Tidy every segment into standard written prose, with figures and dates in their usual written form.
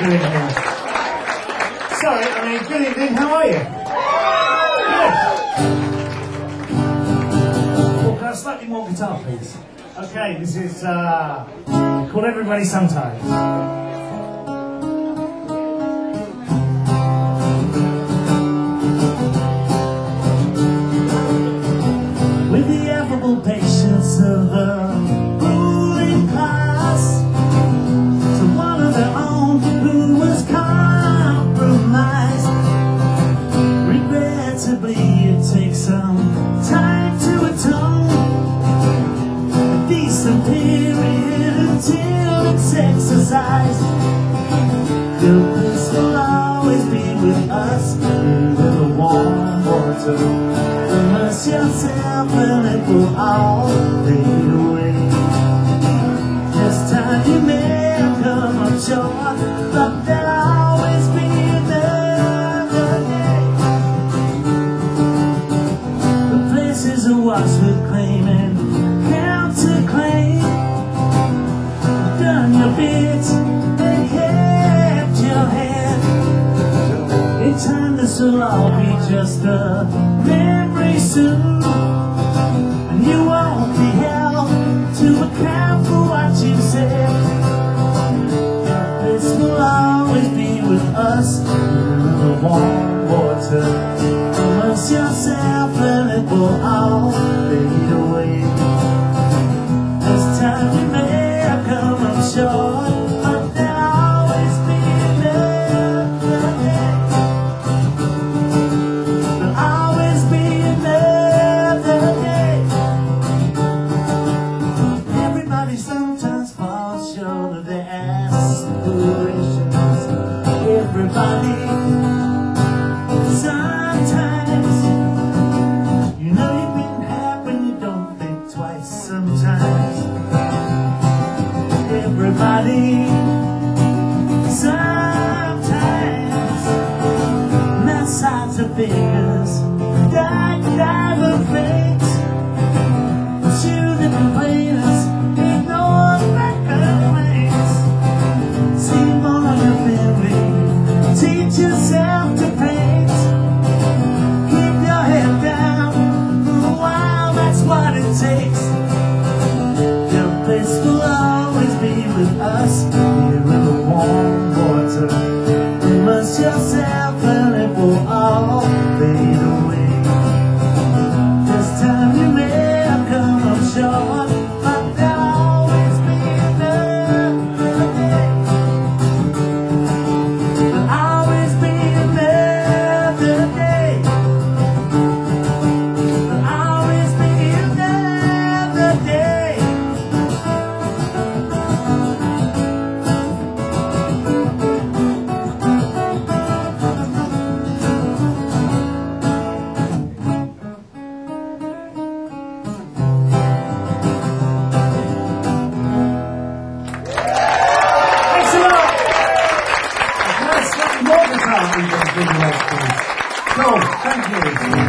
doing here? Sorry, I mean, good evening, how are you? Good. Oh, can I slightly more guitar, please? Okay, this is called Everybody Sometimes. With the affable patience of the ruling class, to one of their own who was compromised. Regrettably, it takes some time to atone. A decent period until it's exercised. This will always be with us in the warm water. Immerse yourself and it will all fade away. This time you may have come up short, but there'll always be another day. The places awash with claim and counterclaim. Done your bit and kept your hand. In time this will all be just a memory soon, and you won't be held to account for what you said. This will always be with us in the warm water. Immerse yourself and it will all fade away. This time you may have come up short, but there'll always be another day. There'll always be another day. Everybody sometimes falls short of their aspirations. Everybody sometimes. You know you've been happy when you don't think twice sometimes. Everybody sometimes. Mad sides of figures, diamond fakes. Shoot the complainers, ignore my complaints. See more of your family, teach yourself to paint. Keep your head down for a while, that's what it takes. Your place will always be with us here in the warm water. Immerse yourself and it will all fade away. This time you may have come up short, but there'll always be another day. There'll always be another day. There'll always be another day. Thanks a lot. Nice slightly more guitar even than the rest, please. Cool, thank you.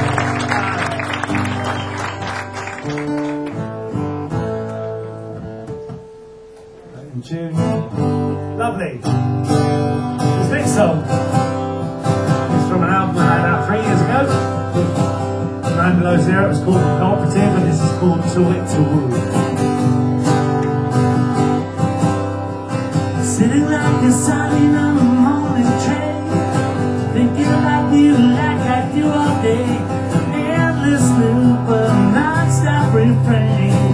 In tune. Lovely. This next song is from an album I had out 3 years ago. Man Below Zero. It was called Cooperative, and this is called Too It to Woo. Sitting like a sardine on a morning train, thinking about you like I do all day. An endless loop of non-stop refrain.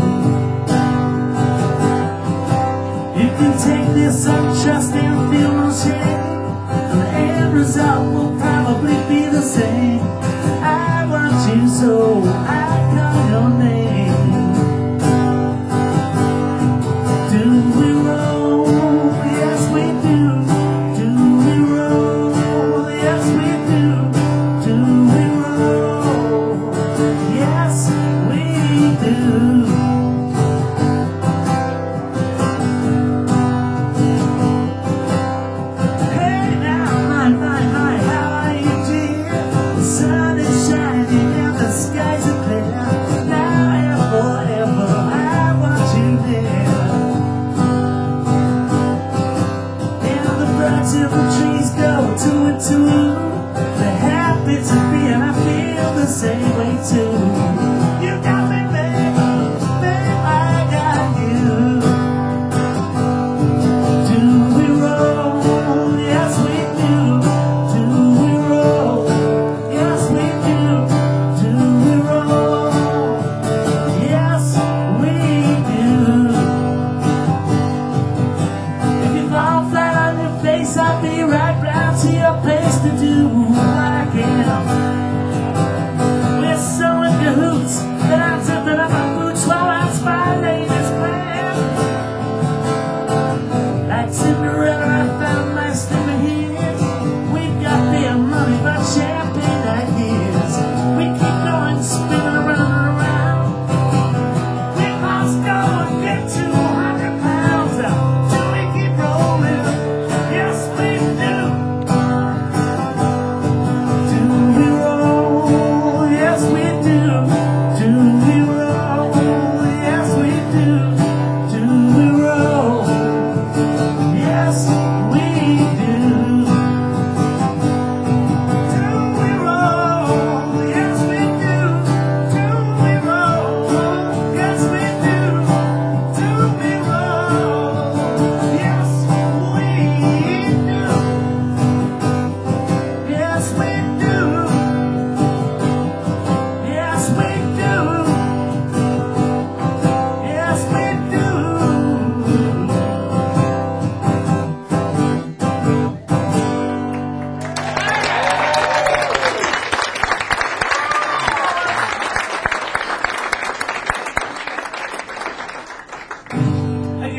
You can take this untrust and feel no shame, and the end result will probably be the same. I want you so I call your name. Do we roll? Yes we do.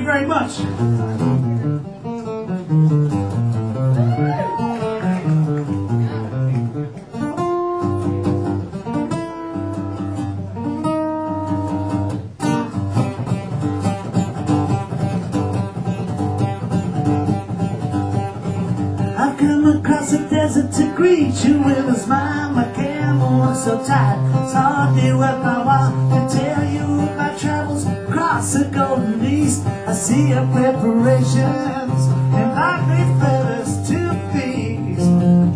very much. I've come across the desert to greet you with a smile. My camel was so tight, it's hardly worth my while to tell you my travels across the golden east. I see your preparations and my great feathers to feast.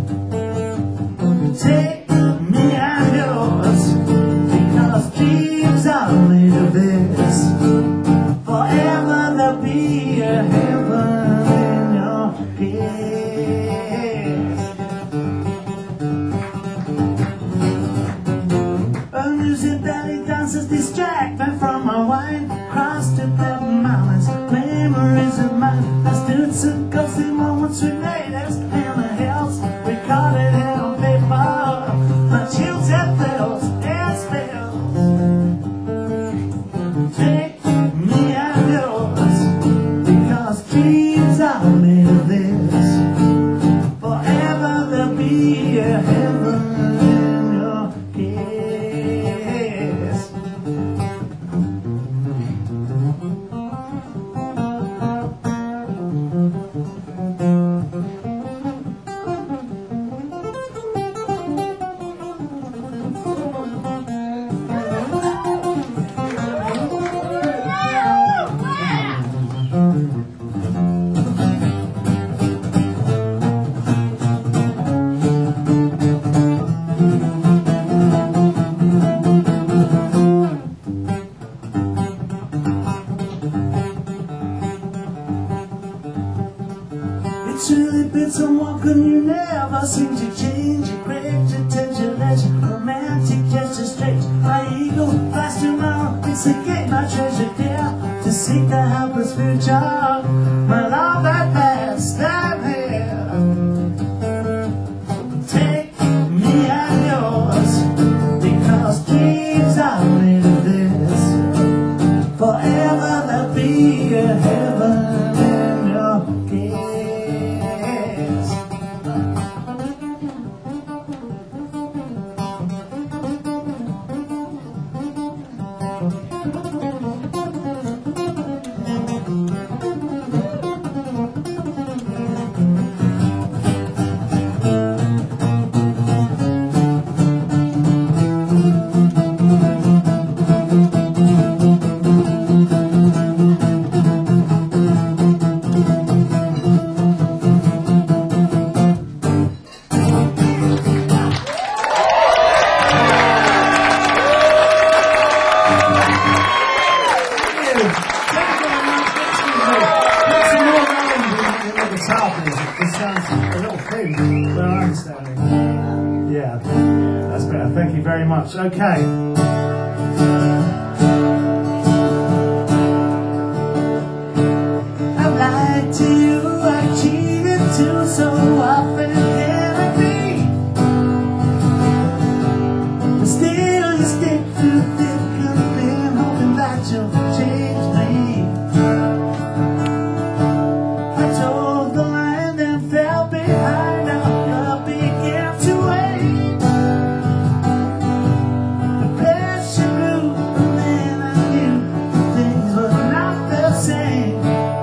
Take me and yours, because dreams are made of this. Forever there'll be a heaven in your kiss. A music belly dances distract me from my wine. Crossed the mountains, memories of mine. I stood some ghostly moments we made us in the hills. Recorded it on paper, my chills and thrills and spills. Take me and yours, because dreams are made of this. Forever there'll be a heaven in your kiss. It's really been so walking, you never seem to change. Your great attention, legend, romantic gesture, strange. My ego flies tomorrow, it's a game, my treasure dear. To seek the helpless future, my love at past, I'm here. Take me and yours, because dreams are made of this. Forever there'll be a heaven in your kiss. It sounds a little thin, but I understand it. Yeah, that's better. Thank you very much. Okay. I lied to you, I cheated too, so often can it be? But still you stick through thick and thin, hoping that you'll change me. I told the line and fell behind, now I began to wait. The pressure grew, and then I knew things were not the same.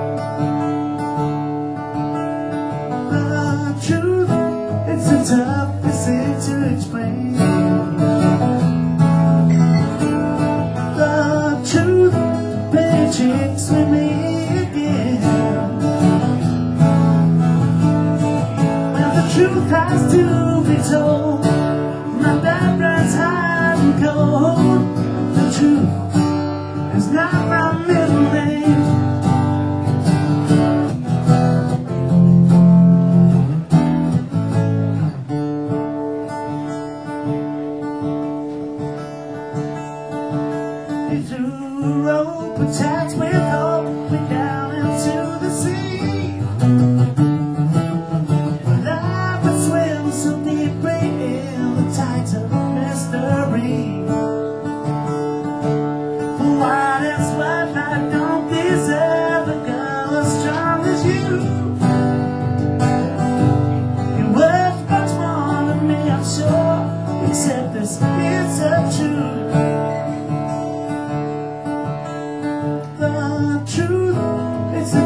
But the truth, it's a tough thing to explain. The truth plays tricks with me again. The truth has to be told. My bad runs high and cold. The truth is not my middle name. He threw a rope attached with hope, went down into the sea. Why that's what I don't deserve.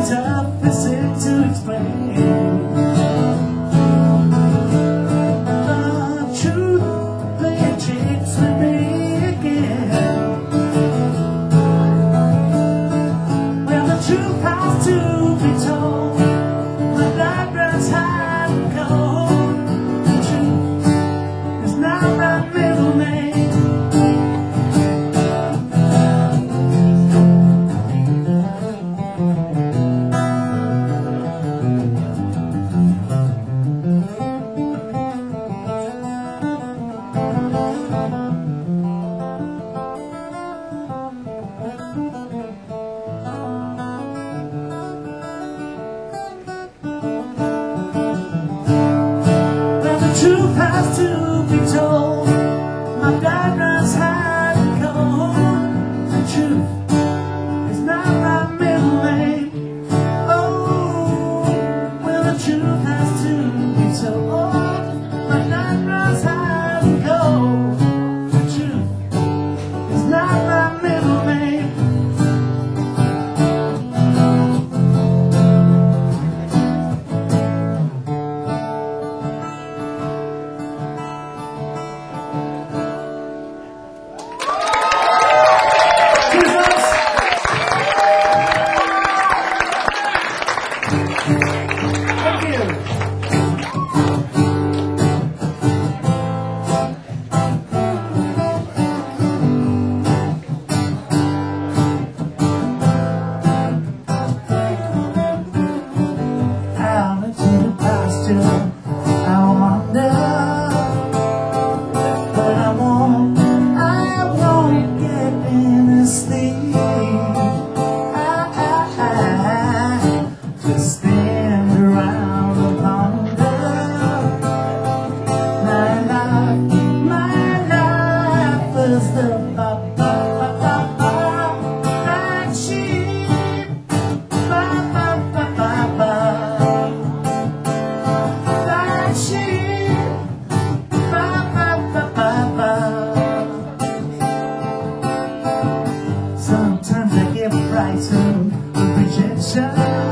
tough is it to explain? The truth playing tricks with me again. Well, the truth has to be told. My blood runs high and cold. The truth is not my middle name. Truth has to be told. My blood runs high and cold. The truth is not my middle name. Oh, well, the truth has to be told. My blood runs high and cold. The truth is not my middle name. Sometimes I get frightened of rejection,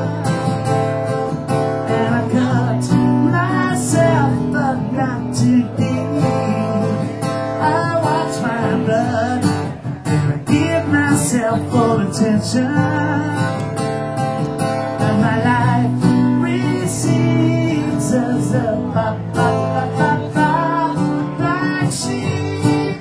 and I cut myself but not too deep. I watch my blood and I give myself full attention, and my life receives as a black sheep,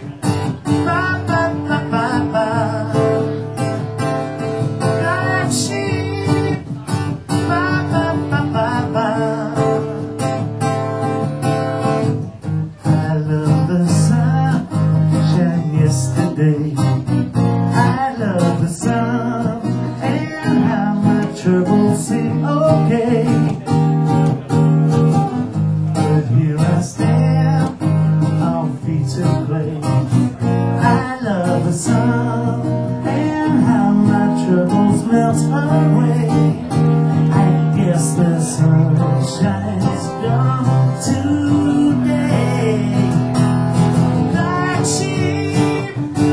I love the sun and how my troubles seem okay. But here I stand on feet of clay. I love the sun and how my troubles melt away. I guess the sun shines down today. Like sheep,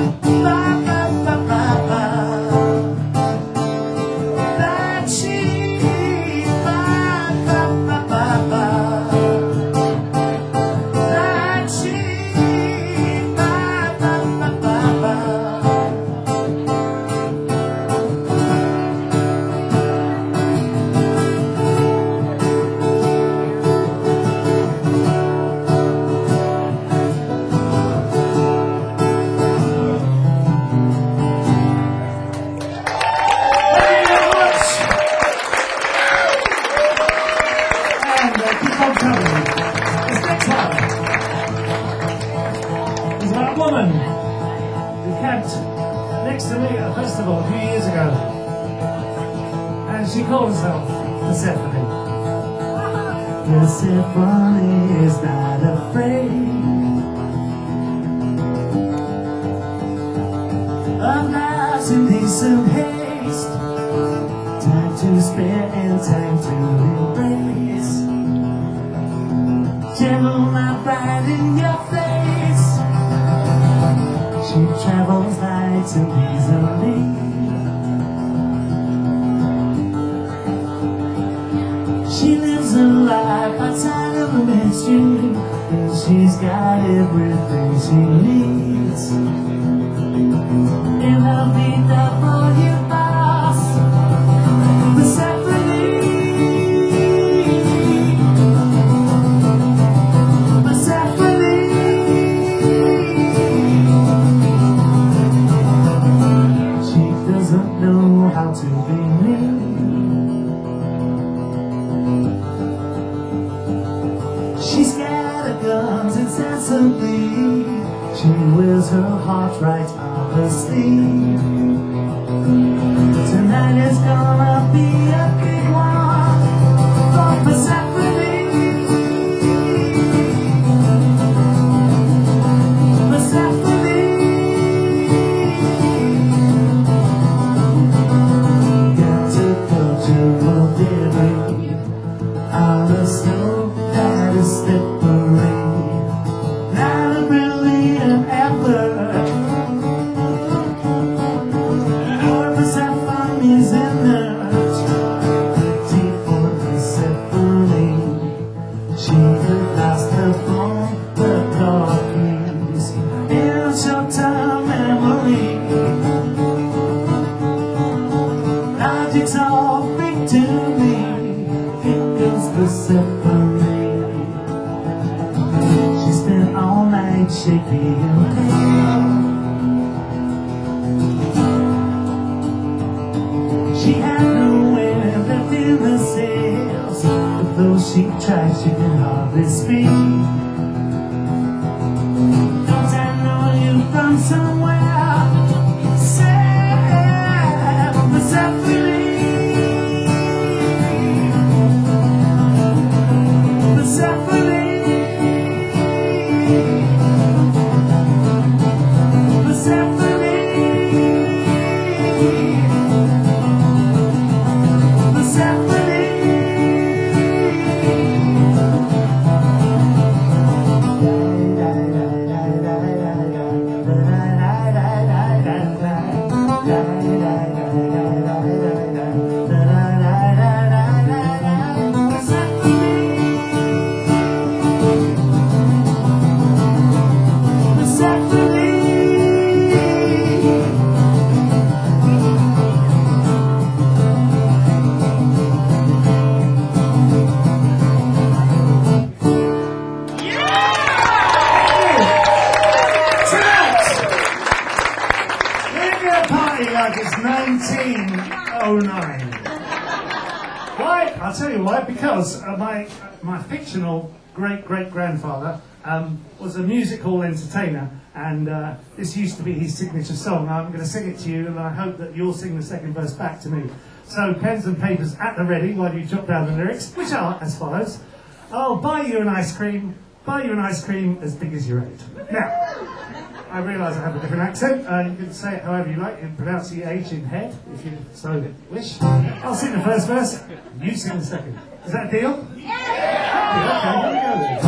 woman who camped next to me at a festival a few years ago, and she called herself Persephone. Persephone is not afraid of life's indecent haste. Time to spare and time to embrace. Gentle my pride in your face. She travels light and easily. loves you, and she's got everything she needs. In her VW bus, Persephone, Persephone. She doesn't know how to be me. She's got a guns incessantly. She wears her heart right on her sleeve. Tonight is gonna be a big one for Persephone. Persephone. Got to culture of dairy on the snow that is slippery. Not a brilliant effort. Or Persephone is inert. Deep for Persephone. She could last her phone, the car keys in a short-term memory. Logic's all big to me. It goes Persephone. She spent all night shaky and pale. She had nowhere left in the sails, but though she tried, she could hardly speak. Don't I know you from somewhere? Say, Persephone. Persephone. Like it's 1909. Why? I'll tell you why. Because my fictional great-great-grandfather was a music hall entertainer, and this used to be his signature song. I'm going to sing it to you, and I hope that you'll sing the second verse back to me. So pens and papers at the ready while you jot down the lyrics, which are as follows. I'll buy you an ice cream as big as your head. Now, I realise I have a different accent. You can say it however you like. You can pronounce the H in head, if you so wish. I'll sing the first verse, you sing the second. Is that a deal? Yeah! Okay, here we go then.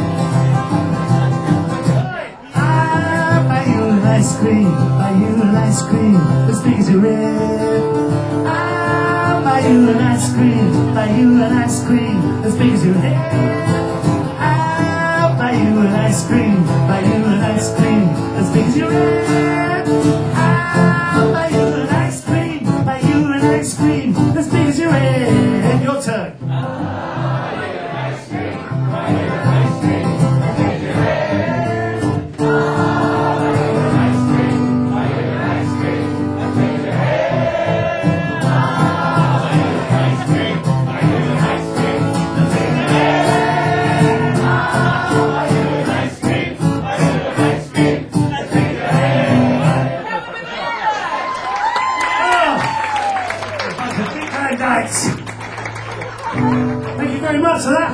I'll buy you an ice cream, as big as your head. I'll buy you an ice cream, as big as your head. I'll buy you an ice cream, as big as your head. I'll buy you an ice cream, as big as your head. Your turn. I'll buy you an ice cream, as big as your head. I'll buy you an ice cream, as big as your head. I'll buy you an ice cream, as big as your head. I'll buy you an ice cream, as big as your head. Thank you very much for that.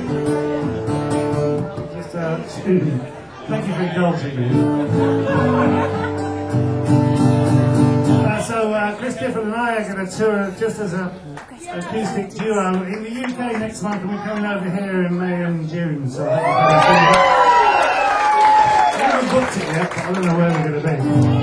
Just thank you for indulging me. So Chris Difford and I are going to tour just as an acoustic duo in the UK next month, and we're coming over here in May and June. So I haven't booked it yet, but I don't know where we're going to be.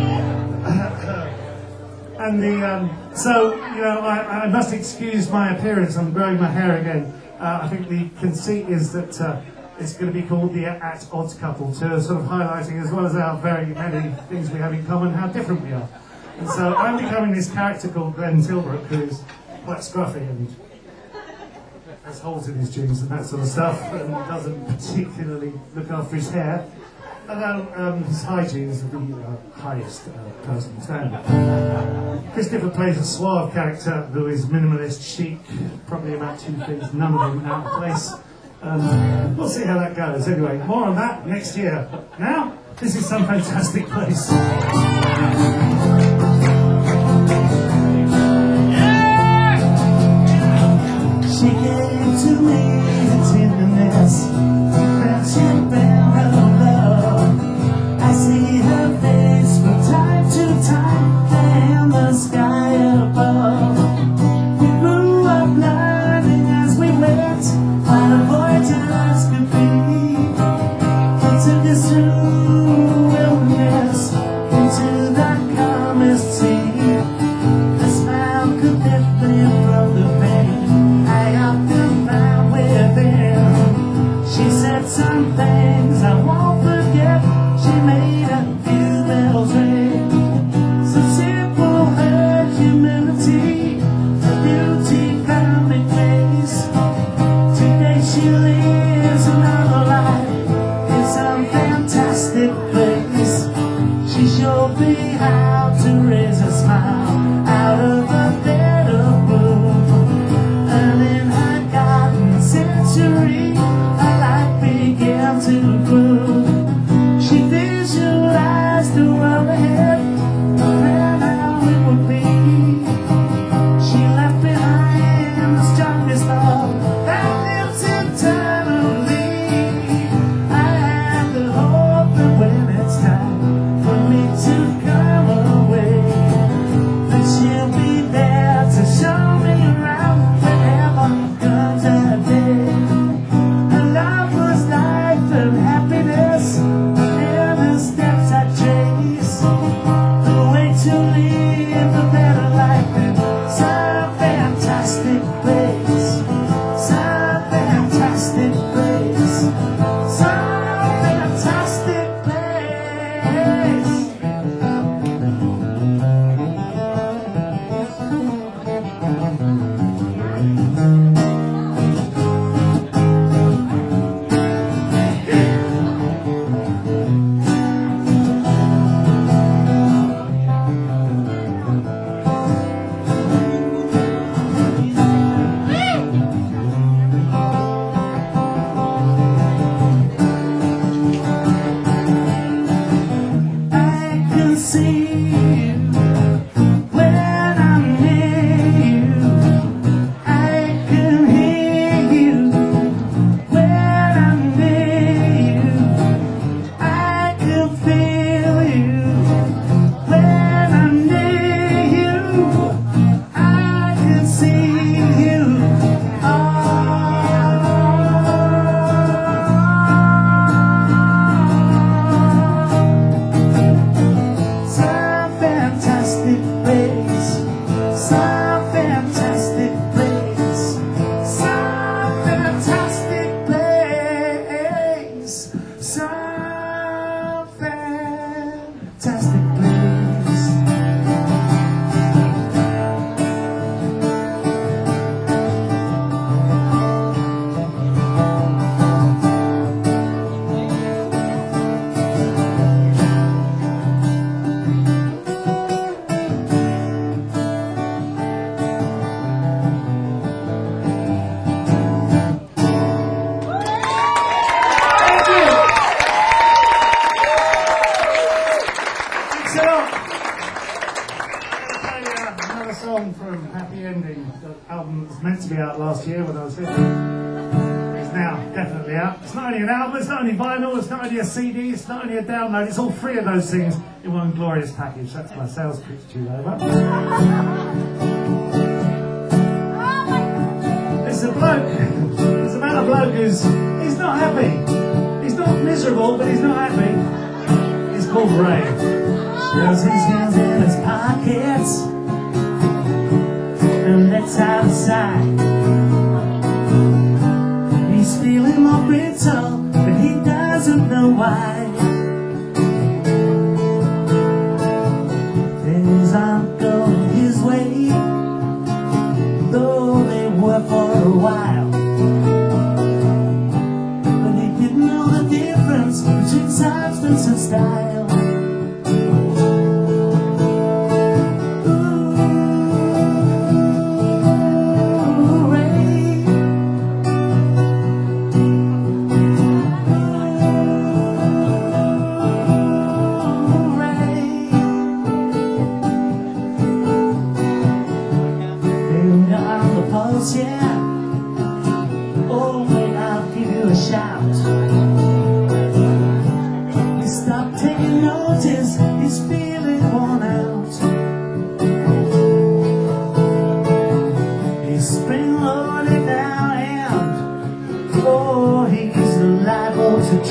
And so, you know, I must excuse my appearance. I'm growing my hair again. I think the conceit is that It's going to be called the At Odds Couple, to sort of highlighting, as well as our very many things we have in common, how different we are. And so I'm becoming this character called Glenn Tilbrook, who's quite scruffy and has holes in his jeans and that sort of stuff, and doesn't particularly look after his hair. Although his hygiene is the highest personal standard. Christopher plays a suave character who is minimalist, chic, probably about 2 feet, none of them out of place. We'll see how that goes. Anyway, more on that next year. Now, this is Some Fantastic Place. She gave to me the tenderness, friendship and her love. I see her face from time to time and the sky above. We grew up learning as we went what a voyage could be. We took us through wilderness into the calmest sea. The smile could lift me from the pain I often found within. She said some things I won't forget. She made a few bells ring. So simple her humility, her beauty found me grace. Today she lives another life in some fantastic place. She showed me how to raise a smile out of a bed of gloom. And in her garden century, a light began to bloom. She visualized the world ahead, and how it would be. She left behind the strongest love that lives eternally. I have the hope that when it's time for me to come away, that she'll be there to show me around whenever comes that day. Her love was life and happiness, and the steps I trace, the way to live a better life in some fantastic place, some fantastic place, some fantastic place. I can see you when I'm near you. I can hear you when I'm near you. I can feel you when I'm near you. I can see you. Some fantastic place, some fantastic place, some fantastic place, some fantastic place. Thank you. Thanks a lot. I'm going to play another song from Happy Ending. The album was meant to be out last year when I was here. It's now definitely out. It's not only an album, it's not only vinyl, it's not only a CD, it's not only a download, it's all three of those things in one glorious package. That's my sales pitch to you, over. It's a bloke. It's about a bloke he's not happy. He's not miserable, but he's not happy. He's called Ray. Shoves his hands in his pockets and lets out a sigh. He's feeling more brittle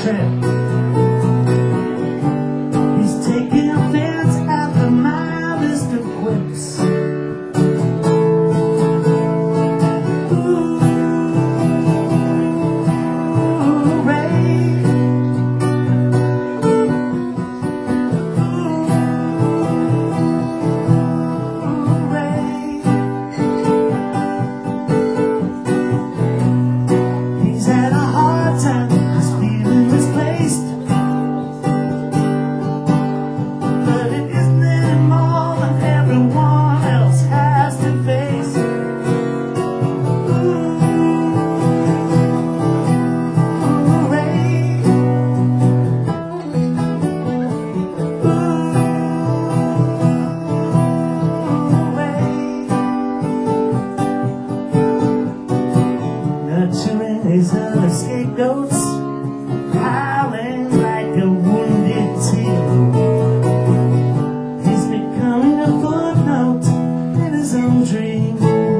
trip. He's taking offense at the mildest of quips. Nurturing his other scapegoats, howling like a wounded tear. He's becoming a footnote in his own dream.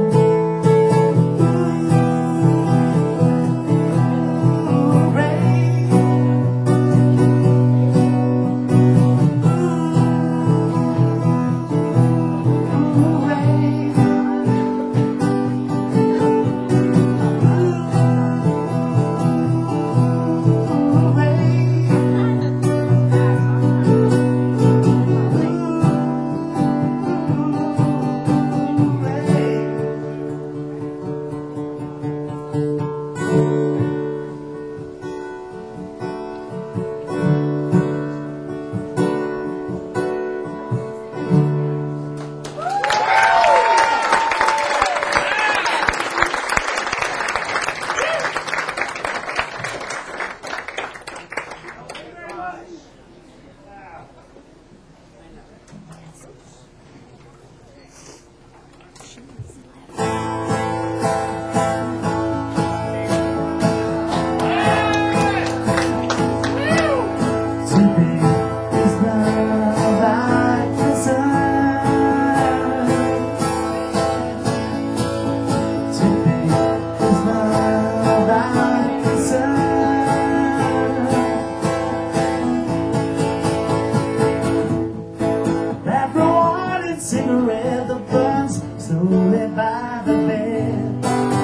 Cigarette that burns slowly by the bed.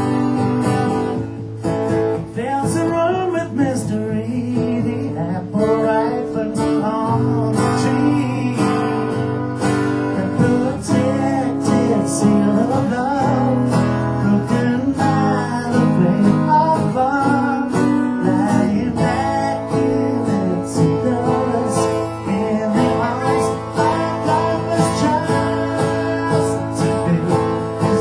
Fills the room with mystery, the apple ripens on the tree. The protected seal of love, broken by the flame of love, lying back in its doors, in the arms of lover's child.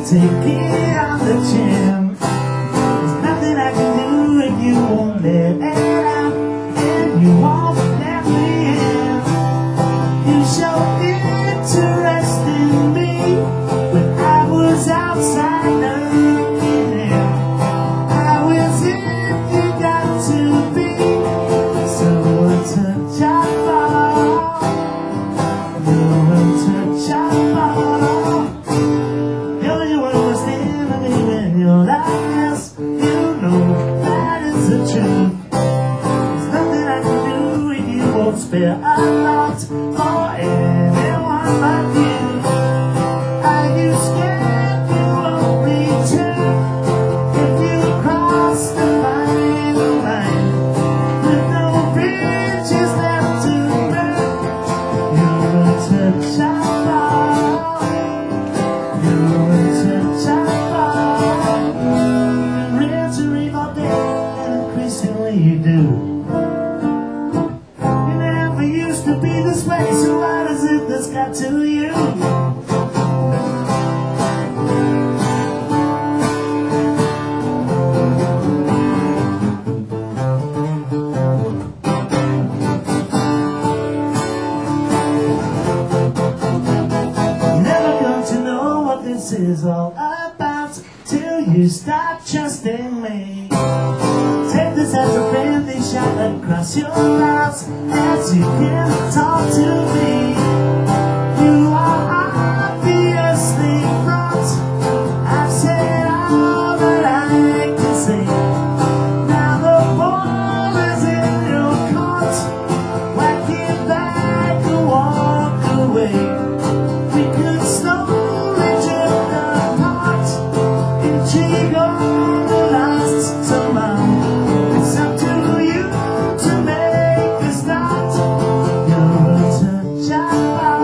take it on the chin. There's nothing I can do if you won't let it out, and you won't let me in. You showed interest in me when I was outside looking in. I was in, you got to be, so a touch I fall. You're a touch I fall. You're the one who's standing in your eyes. You know that is the truth. There's nothing I can do if you won't spare a lot for anyone but you. Are you scared you won't return if you cross the line, with no bridges left to burn? You're a touch I fall. You're a touch I fall. You're entering all day and increasingly you do. You never used to be this way, so why does it this got to you? Never going to know what this is all about till you start trusting me. Take this as a friendly shot across your mouth as you can talk to me. You are obviously front. I've said all that I can say. Now the ball is in your court. Whack it back and walk away. We could slowly drift apart. Intrigue on the last so long. It's up to you to make a start. You're a touch I fall.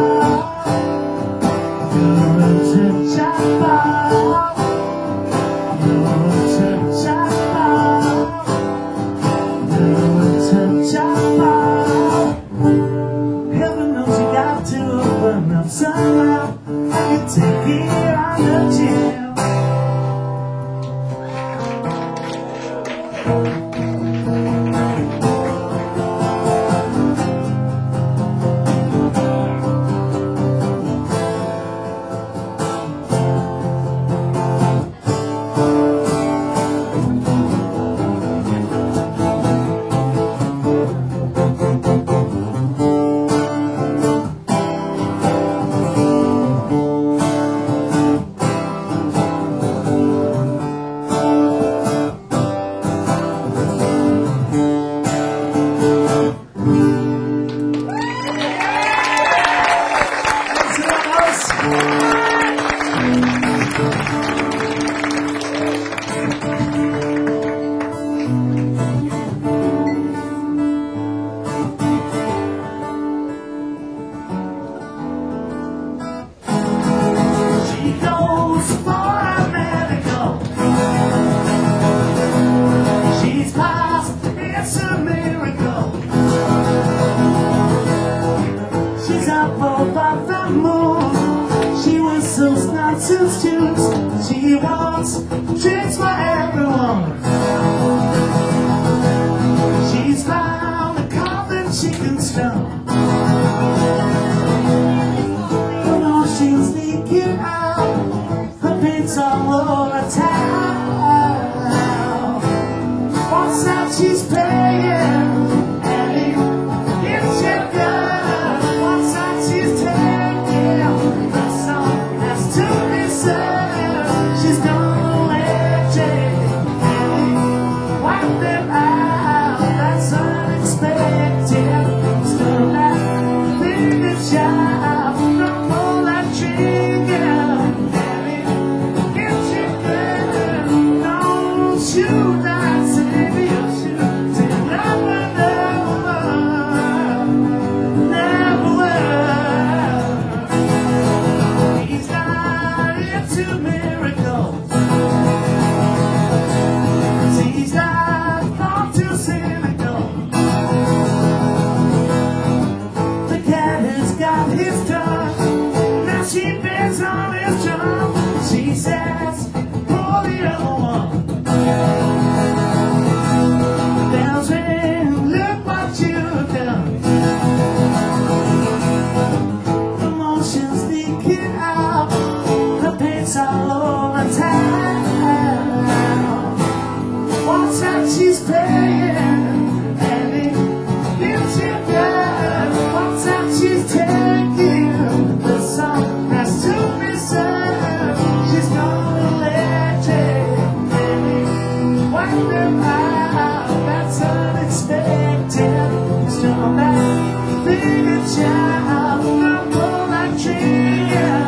wipe them out. That's unexpected. Still back, big a child. I'm more like trigger.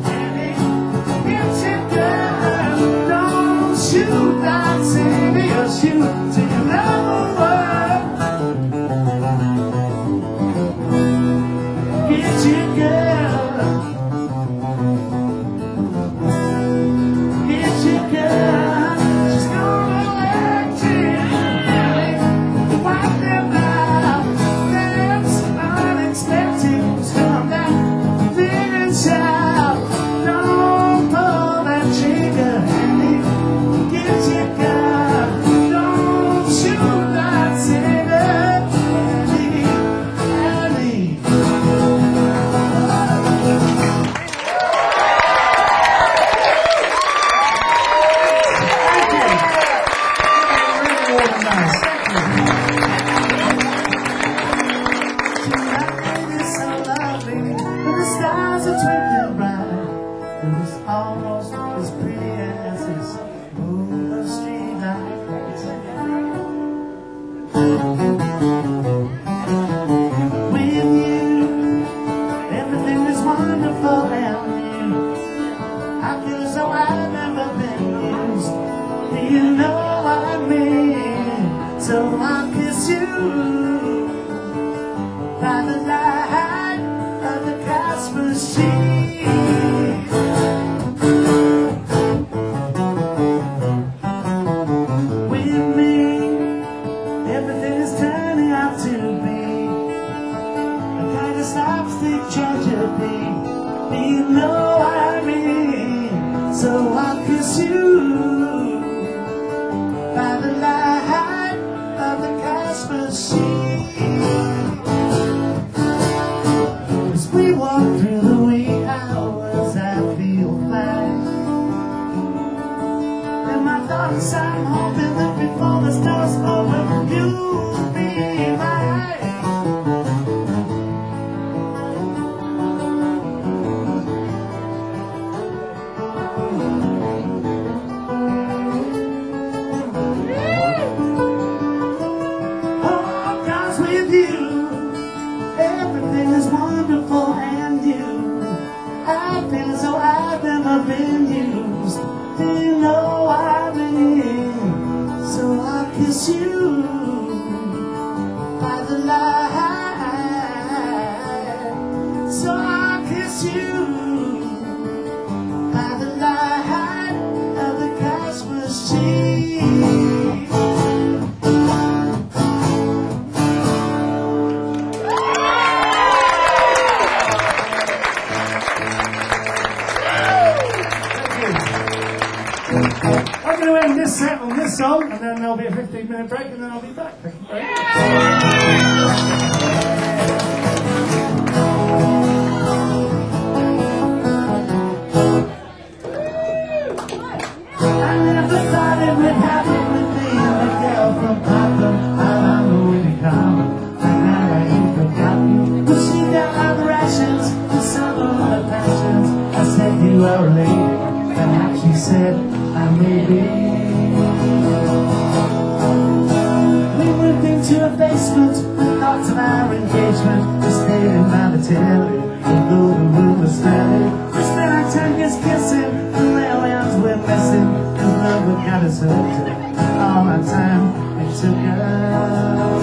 It's your girl. Don't shoot that city or shoot to your love world. It's your girl. It's your girl. She's gonna let you wipe them out. That's unexpected. Come back, big and shout. Don't pull that trigger, Annie. Get your gun. Don't shoot that trigger, Annie. Annie. Almost as pretty as this moonlit street light. With you, everything is wonderful and new. I feel as though I've never been used. Do you know what I mean? So I'll kiss you by the light of the gas machine. You know what I mean. So I'll kiss you by the light of the gas machine. As we walk through the wee hours, I feel fine. In my thoughts, I'm hoping that before the stars open, you'll be mine. With you, everything is wonderful and you. I feel as though I've never been used. Do you know what I mean? So I'll kiss you by the light. So I'll kiss you by the light of the gas machine. I'm going to end this set on this song, and then there'll be a 15-minute break, and then I'll be back. Thank you very much. I never thought it would happen with me, the girl from Papa. I'm really common, and now I ain't forgotten. But she got other rations and some of her passions. I said you are a lady, and she said I may be. We moved into a basement with thoughts of our engagement. We stayed in by the telly, although the room was smelly. We spent our time just kissing, and railways were missing. And love would got us hooked, and all our time it took us.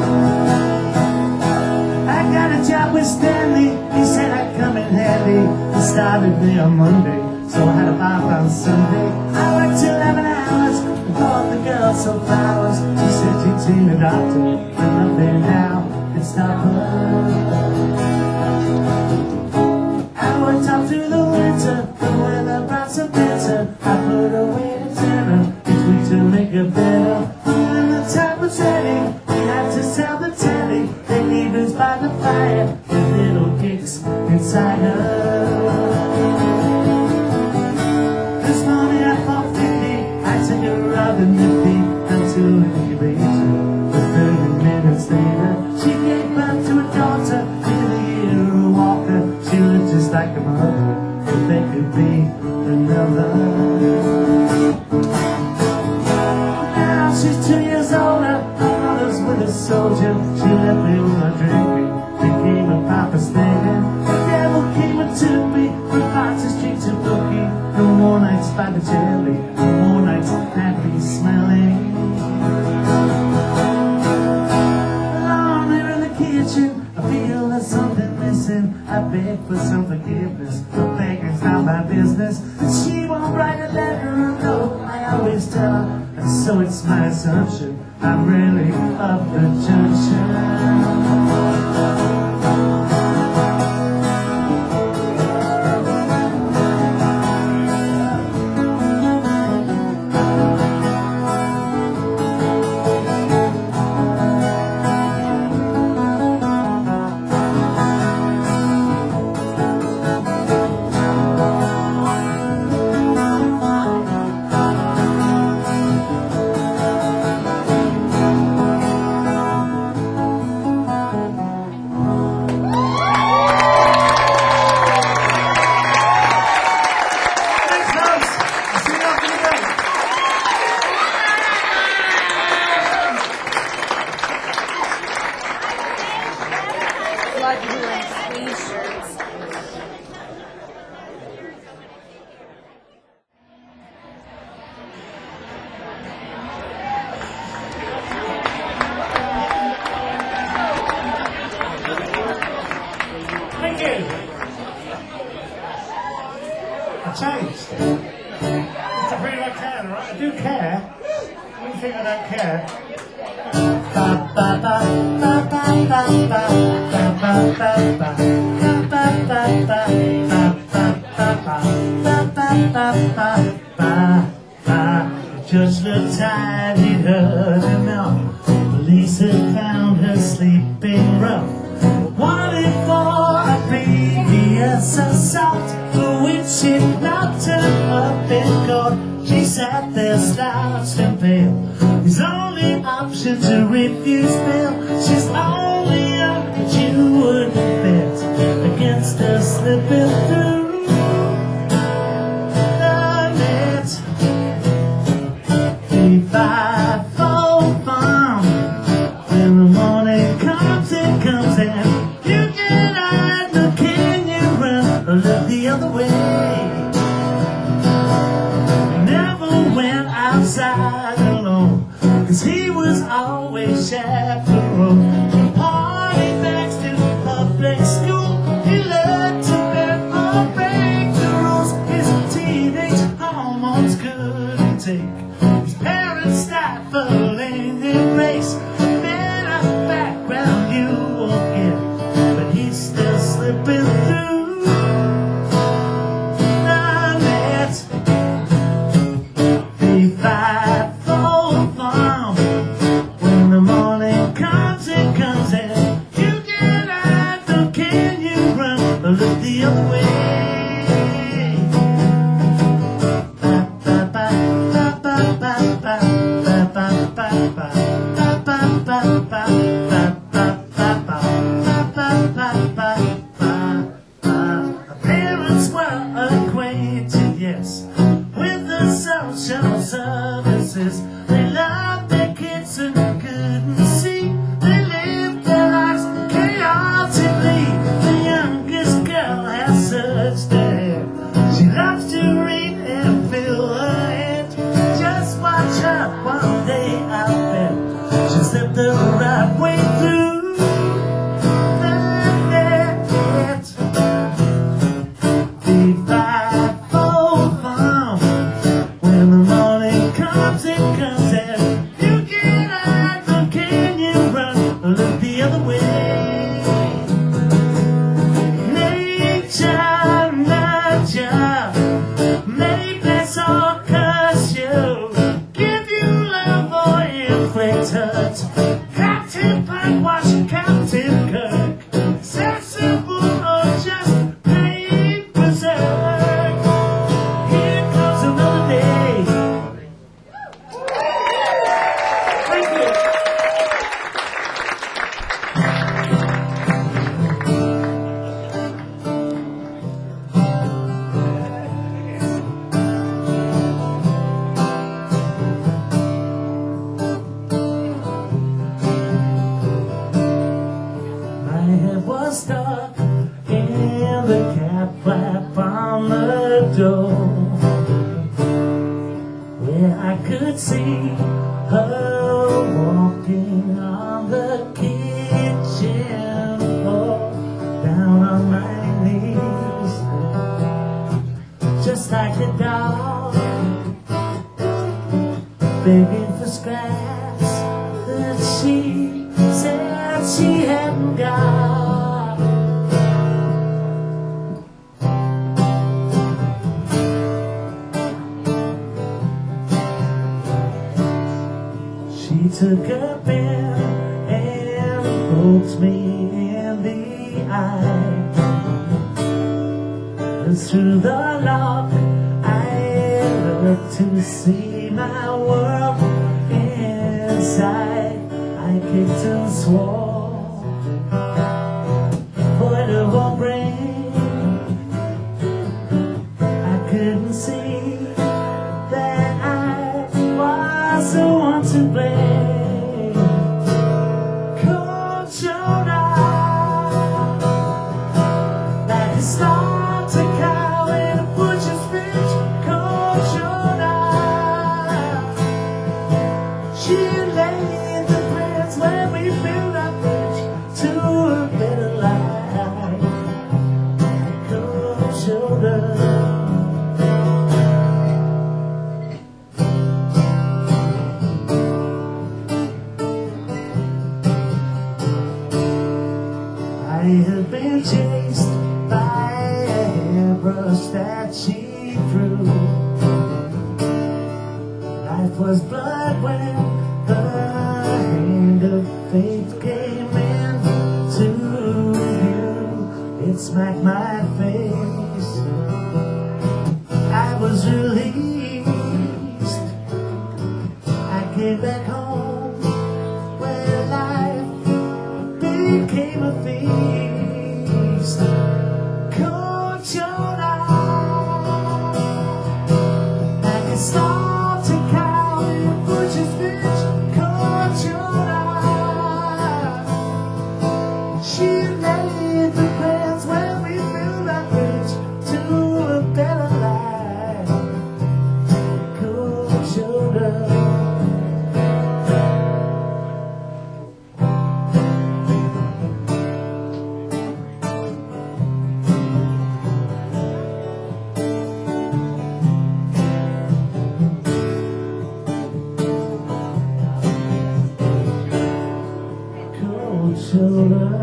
I got a job with Stanley, he said I'd come in handy. He started me on Monday, so I had a bath on Sunday. I worked 11 hours and bought the girl some flowers. She said she'd seen the doctor, but nothing now can stop her. I worked up through the winter, the weather brought some bitter. I put away the tenor, each week to make it better. When the time was ready, we had to sell the telly. They leave us by the fire with little kicks inside her. This morning at 4:50, I took her rather nifty unto an incubator. But 30 minutes later, she gave birth to a daughter with a year walker. She looked just like a mother, if there could be another. Now My mother's with a soldier, she left me when I drinking. Became a papa's thinking. The devil came and took me from Fox's Street to Bookie. No more nights by the jelly, no more nights happy smelling. Alone there in the kitchen, I feel there's something missing. I beg for some forgiveness, but begging's not my business. And she won't write a letter, no, I always tell her. And so it's my assumption, I'm really up the junction. I changed. Just to prove I can, right? I do care. You think I don't care? Ba ba ba ba ba ba ba ba ba ba ba ba ba Just looked tired, he'd heard enough. Police had found her sleeping rough. Wanted for a previous assault, for which she knocked her up in court. She sat there slouched and pale, his only option to refuse bail. She's only young, but you wouldn't bet against her slipping through the net. 3-5-4 farm. When the morning comes, it comes in. You get out, look in, you run, or look the other way. Never went outside alone, 'cause he was always chaperone. From party bags to public school, he learned to bend or break the rules. His teenage hormones couldn't take his parents stifling embrace. Man, a background you won't get, but he's still slipping through the net. 3-5-4 farm. When the morning comes, it comes in. You get out, but can you run or look the other way? Parents were acquainted, yes, with the social services. They loved their kids and couldn't see. They lived their lives chaotically. The youngest girl has searched her hair. She loves to read and fill her head. Just watch her one day, I'll bet she'll step the right way through the net. 3-5-4 farm. When the morning comes, it comes in. You get out, but can you run or look the other way? Nature, nurture, may bless or curse you, give you love or inflict hurt. Captain Pike, watch Captain Kirk, sensible or just plain berserk. Here comes another day. Thank you. could see her walking on the kitchen floor, down on my knees, just like a dog, begging for scraps that she said she hadn't got. She took a pen and poked me in the eye, and through the lock I looked to see my world inside. I kicked and swore, boy, the whole brain. I couldn't see that I was the one to blame. Cold shoulder, like a slaughter cow in a butcher's fridge. Cold shoulder, she laid the plans when we built our bridge to a better life. Cold shoulder. I had been chased by a hairbrush that she threw. Life was blood when the hand of fate came into view. It smacked my face. I was released. I came back home where life became a feast. Cold shoulder, like a slaughtered cow in a butcher's fridge. Cold shoulder, she laid the plans when we built our bridge to a better life. Cold shoulder. Cold shoulder,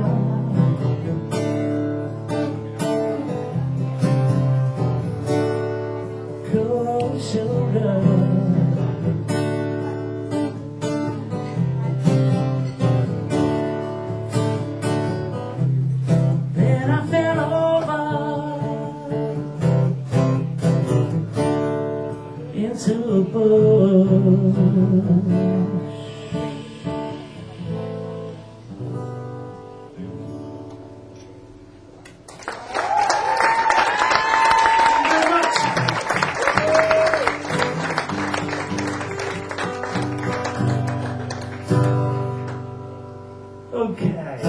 cold shoulder. Then I fell over into a bush. Okay.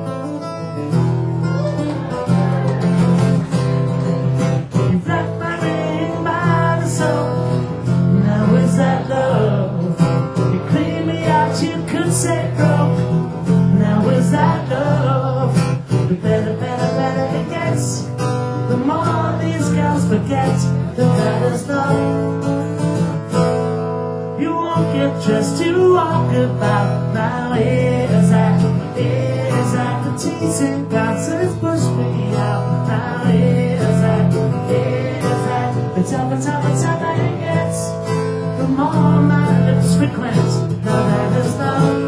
You've left my ring by the soul. Now is that love? You cleaned me out, you could say broke. Now is that love? The better it gets, the more these girls forget the better stuff. You won't get dressed to walk about. Now is that the teasing concerts push me out. Now is that the tougher it gets, the more my lips regret. Now that is love.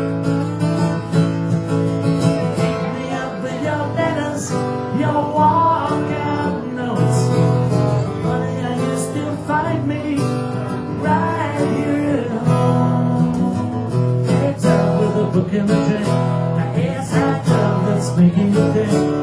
Hit me up with your letters, your walkout notes. Funny how you still find me right here at home. It's up with a book in the drink. Now here's that love that's making you think.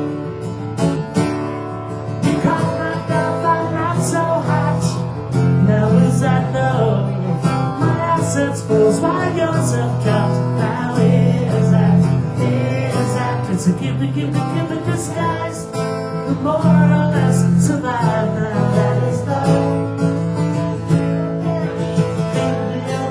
You caught my love, I'm not so hot. Now is that love? My assets fools while yours have dropped. Now is that? It's a give me disguise. The more or less survive. Now that is love. Give me your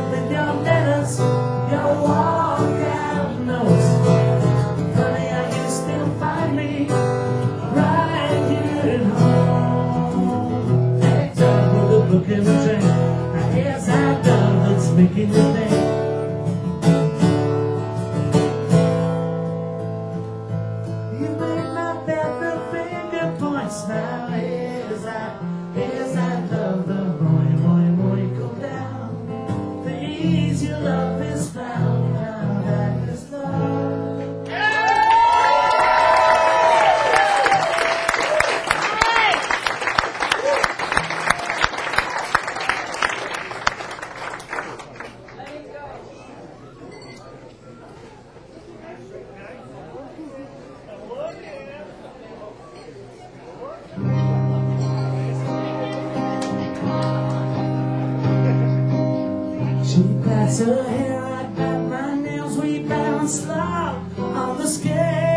braids her hair, I got my nails, we balanced love on the scale.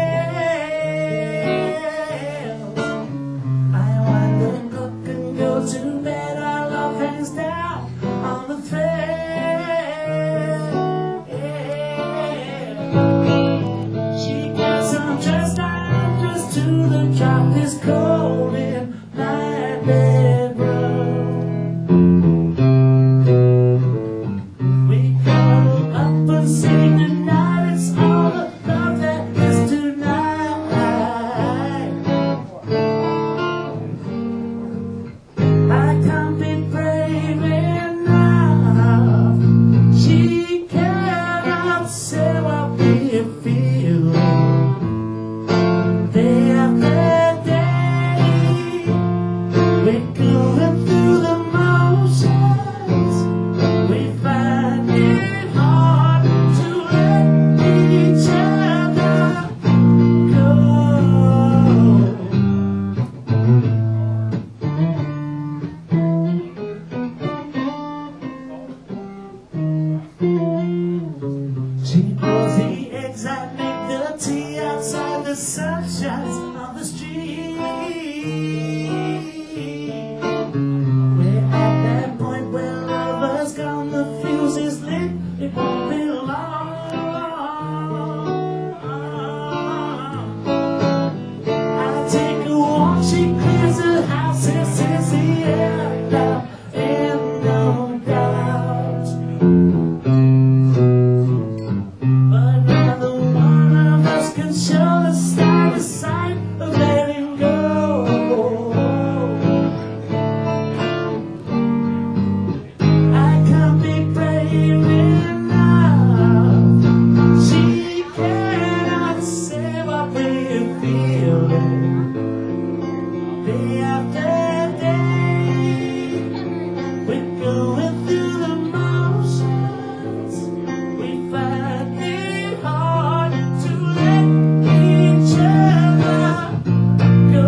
I wind the clock and go to bed, our love hangs down on the thread. She gets undressed, I undress to the drop is cold in my bedroom. We cuddle up and sing tonight, it's all the love that is tonight. I can't be brave enough, she cannot say what we feel. Day after day, we're going through the motions. We find it hard to let each other go. She pours the eggs, I make the tea outside, the sun shines on the street. We're at that point where lovers gone, the fuse is lit, it won't be long. I take a walk, she clears the house, and says the air loud and no doubt. But neither one of us can show the slightest sign of letting go. I can't be brave enough, she cannot say what we're feeling. Day after day, we're going through the motions. We find it hard to let each other go.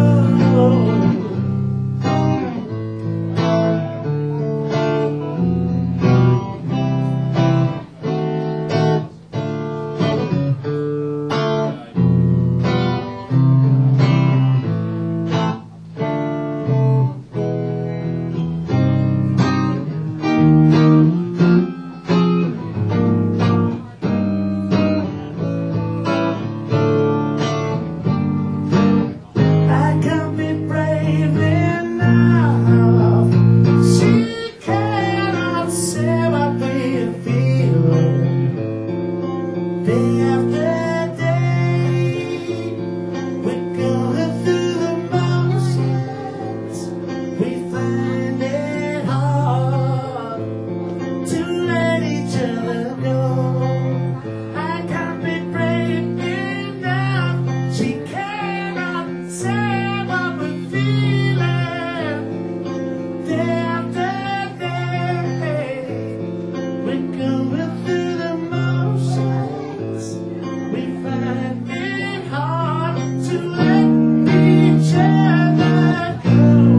I can't be brave enough, she cannot say what we're feeling. Day after day, we're going through the motions. We find it hard to let each other go. I can't be brave enough, she cannot say what we're feeling. Day after day, we're going through the motions. We find it hard to let each other go.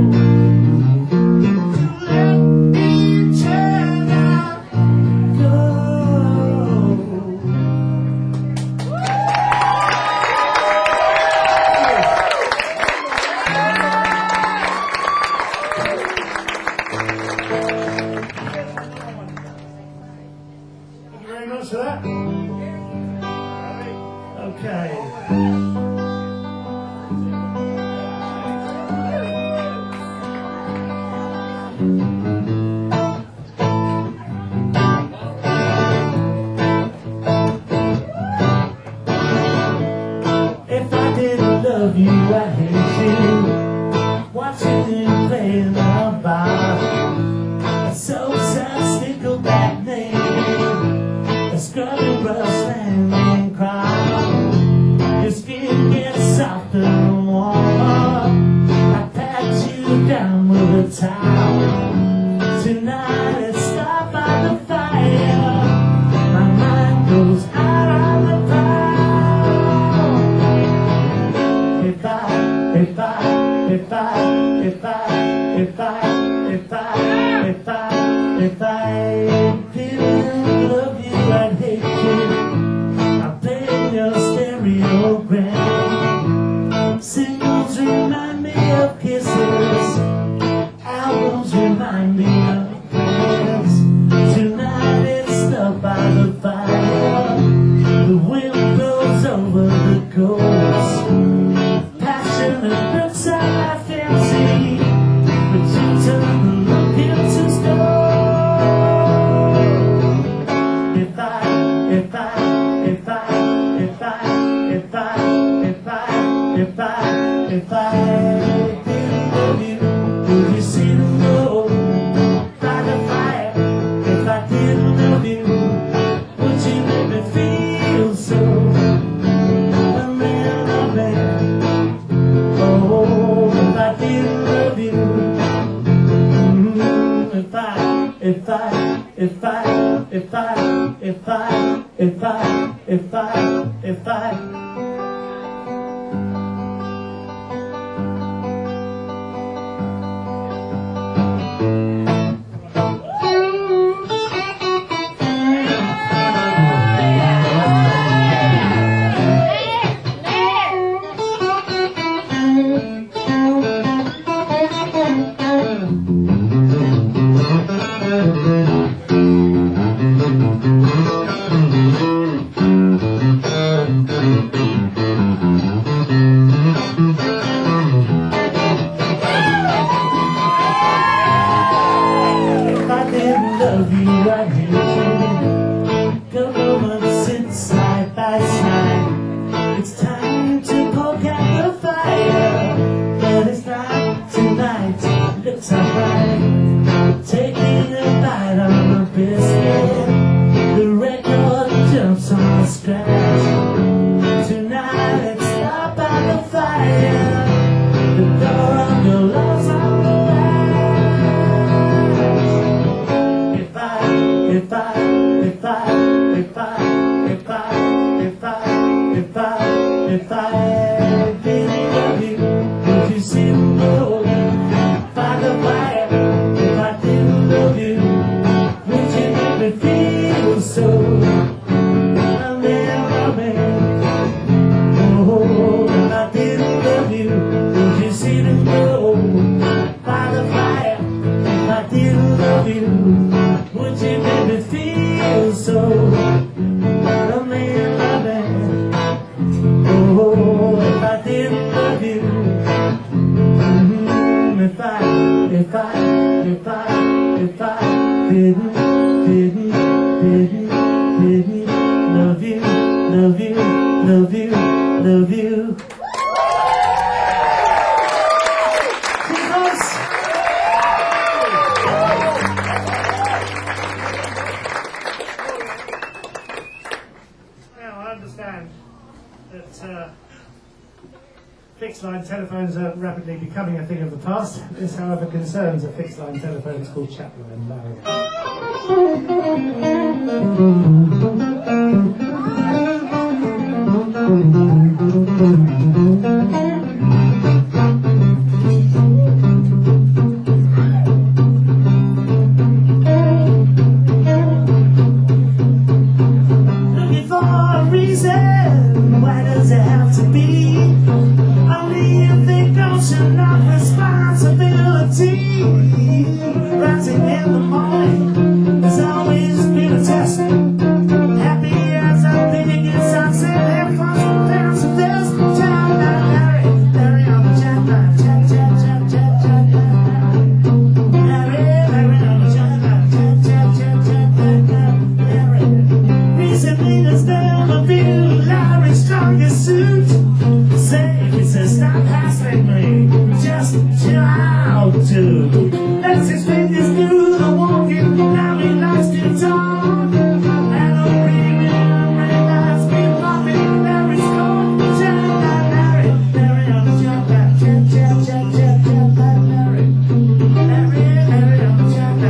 To let each other go. Thank you very much for that. Okay. If I didn't love you, I hate you. Watching you play in the bar, so sad, stickle back name, a scrubbing brush and cry. Your skin gets softer and warmer, I pat you down with a towel. Tonight it's stop by the fire, my mind goes out on the prowl. If I If I if I didn't love you, I'd hate you. Come over and sit side by side. It's time to poke out the fire, but it's not tonight. Looks alright. Taking a bite on a biscuit, the record jumps on the scratch. Tonight let's stop by the fire. The door of your love's on the If I didn't love you, would you sit and roll by the fire? If I didn't love you, would you make me feel so? Oh, if I didn't love you, would you sit and roll by the fire? If I didn't love you, would you make me feel so? Oh, if I didn't love you, if I didn't love you. Because now I understand that fixed line telephones are rapidly becoming a thing of the past. This, however, concerns a fixed line telephone. It's called Chaplain Larry. looking for a reason, why does it have to be? Only if they don't show not responsibility. Rising in the morning has always been a test. Happy as a big sunset, and fun down some dust. Down, Larry on the chat line, chat. Larry on the chat line, chat. Larry. Recently there's never been Larry's strongest suit. Say, he says, stop hassling me, just chill out, dude. Let's his fingers do the walking, now he likes to talk. And a premium red lights be popping, Larry's gone. Larry on the job, chat, Larry. Larry on the job,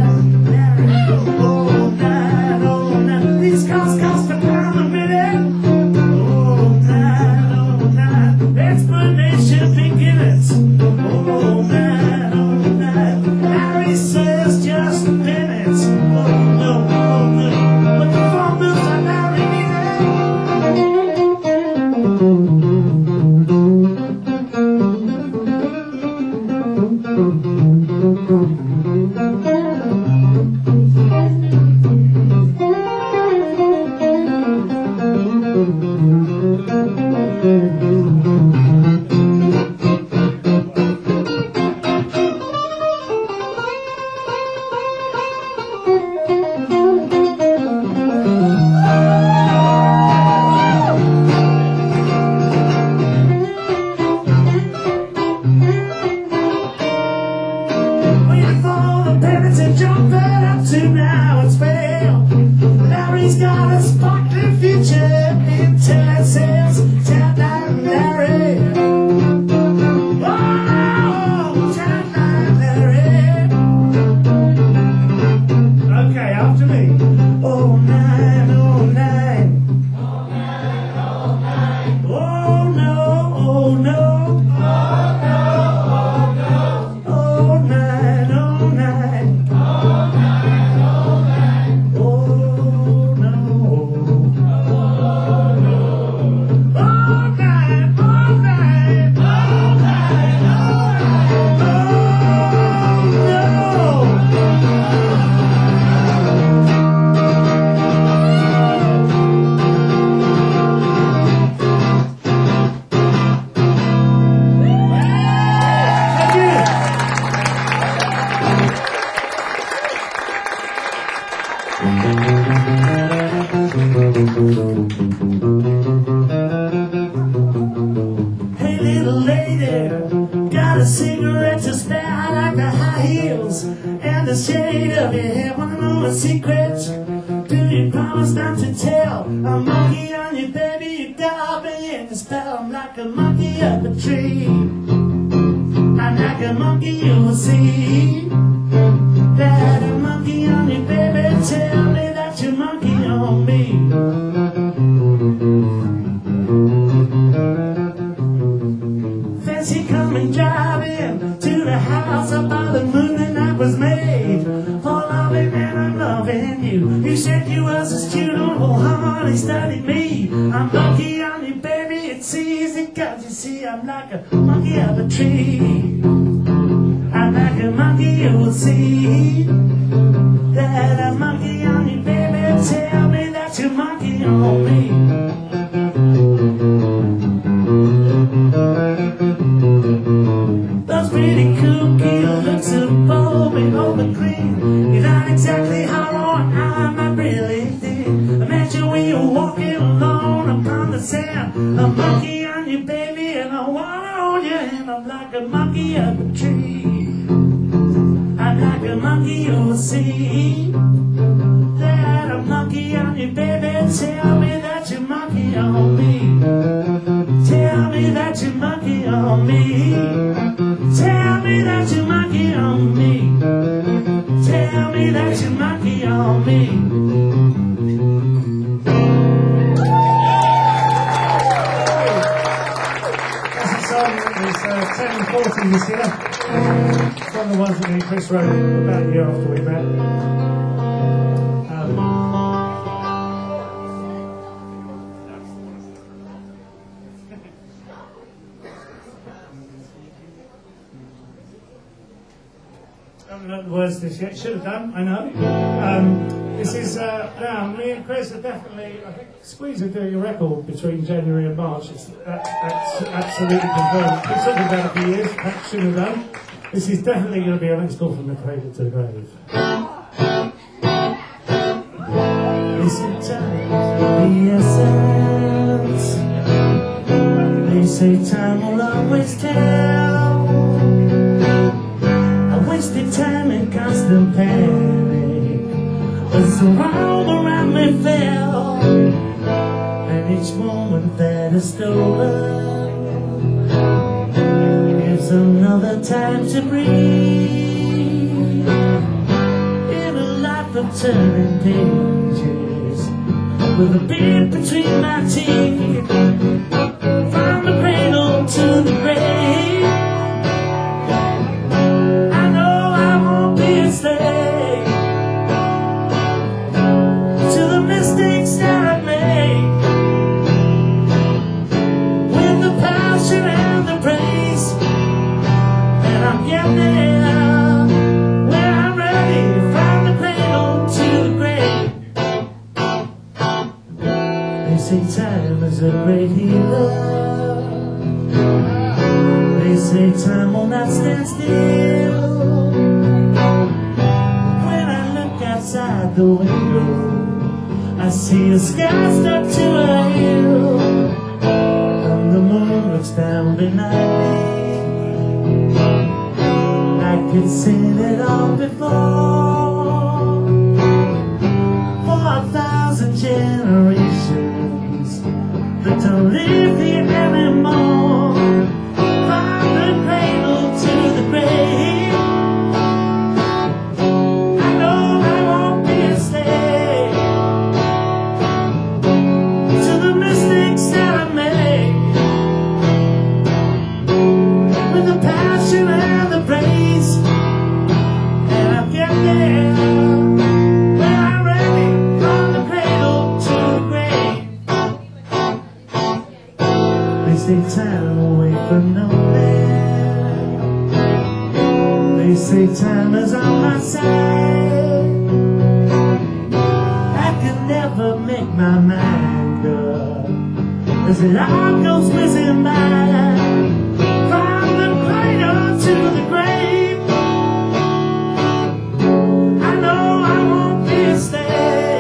chat, Larry. Oh, night, these calls cost a pound a minute. Hey little lady, got a cigarette to spare? I like the high heels and the shade of your hair. Wanna know a secret? Do you promise not to tell? I'm monkey on you, baby, you got me in the spell. I'm like a monkey up a tree. I'm like a monkey, you will see. That a monkey on you, baby, tell me that you monkey on me. Fancy coming driving to the house up by the moon that night was made. For loving and I'm loving you. You said you was a student who hardly studied me. I'm monkey on you, baby, it's easy, cause you see I'm like a monkey up a tree. I'm like a monkey, you will see. That a monkey on you, baby, tell me that you monkey on me. Those pretty cookie looks above me over clean. You're not exactly how I really think. Imagine when you're walking alone upon the sand. A monkey on you, baby, and I wanna hold your hand. I'm like a monkey up a tree. I'm like a monkey, you'll see. That a monkey on you, baby, tell me that you monkey on me. Tell me that you monkey on me. Tell me that you monkey on me. Tell me that you monkey on me. That's a song that was 1040 this year. It's one of the ones that me and Chris wrote about a year after we met. I haven't learned the words to this yet. Should have done, I know. This is, now, me and Chris are definitely, I think Squeeze are doing a record between January and March. That's absolutely confirmed. We've talked about it for years, that should have done. This is definitely going to be a next call from the cradle to the grave. They say time the essence. They say time will always tell. Wasted time and constant panic as the world around me fell, and each moment that is stolen gives another time to breathe. In a life of turning pages, with a beat between my teeth, from the cradle to the grave. Time is a great healer. They say time will not stand still. When I look outside the window, I see a sky stuck to a hill, and the moon looks down behind me. I could seen it all before, for 1,000 generations that don't live here anymore. From the cradle to the grave, I know I won't be a slave to the mistakes that I made. With the passion and the praise, and I'll get there when I'm ready. From the cradle to the grave. They say time will wait for no man. They say time is on my side. I can never make my mind up as it all goes whizzing by. From the cradle to the grave, I know I won't be a slave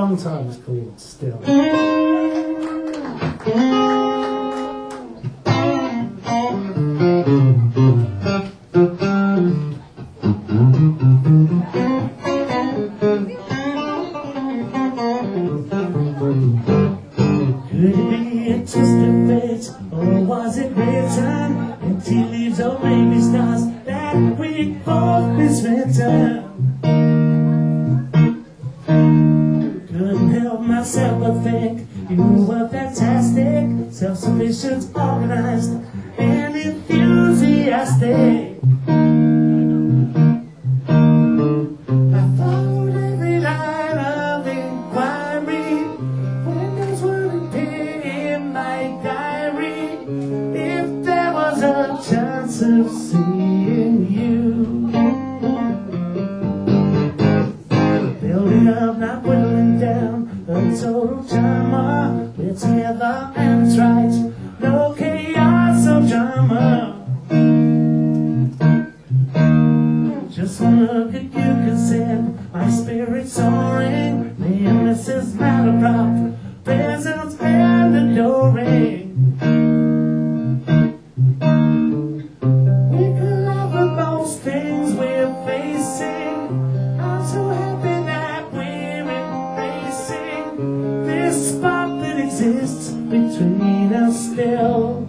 long time is called Still. Could it be a twisted fate, or was it written in tea leaves or maybe stars that we both miswritten? Couldn't help myself but think you were fantastic, self-sufficient, organized, and enthusiastic. I followed every line of inquiry when there's wording in my diary. If there was a chance of seeing you, building up, not whittling down, a total charmer. We're together and it's right, no chaos or drama. Just one look at you can send my spirit soaring. Me and Mrs. Malaprop, present and adoring. We could laugh at most things we're facing. I'm so happy that we're embracing this spark that exists between us still.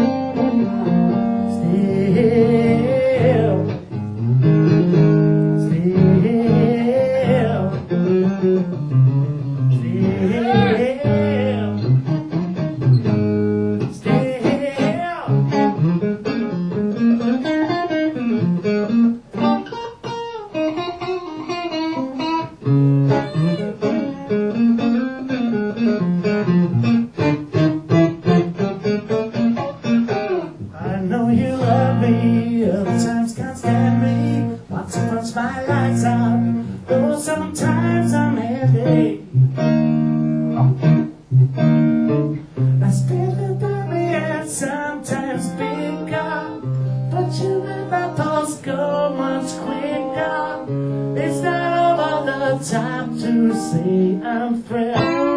I know you love me, other times can't stand me. Want to punch my lights out, though sometimes I'm handy. I spend the money and sometimes bigger, but you make my pulse go much quicker. It's not over the top to say I'm thrilled.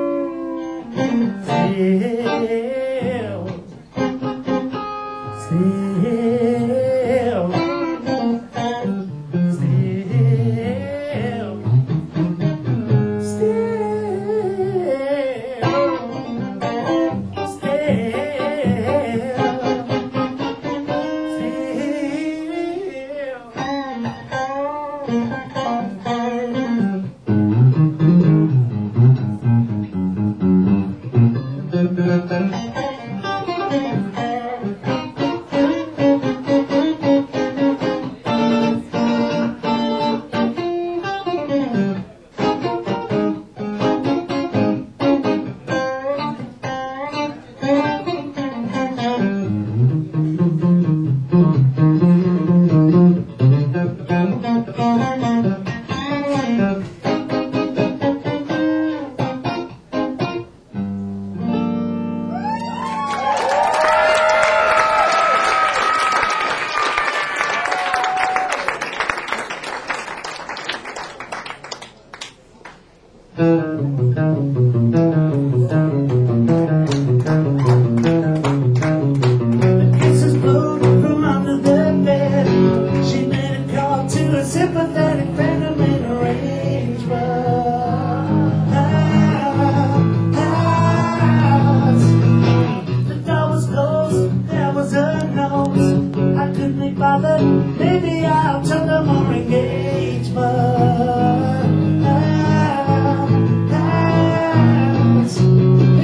The kisses flowed from under the bed. She made a call to a sympathetic friend and made arrangements. The door was closed, there was a note. I couldn't be bothered, maybe I'll tell them our engagement.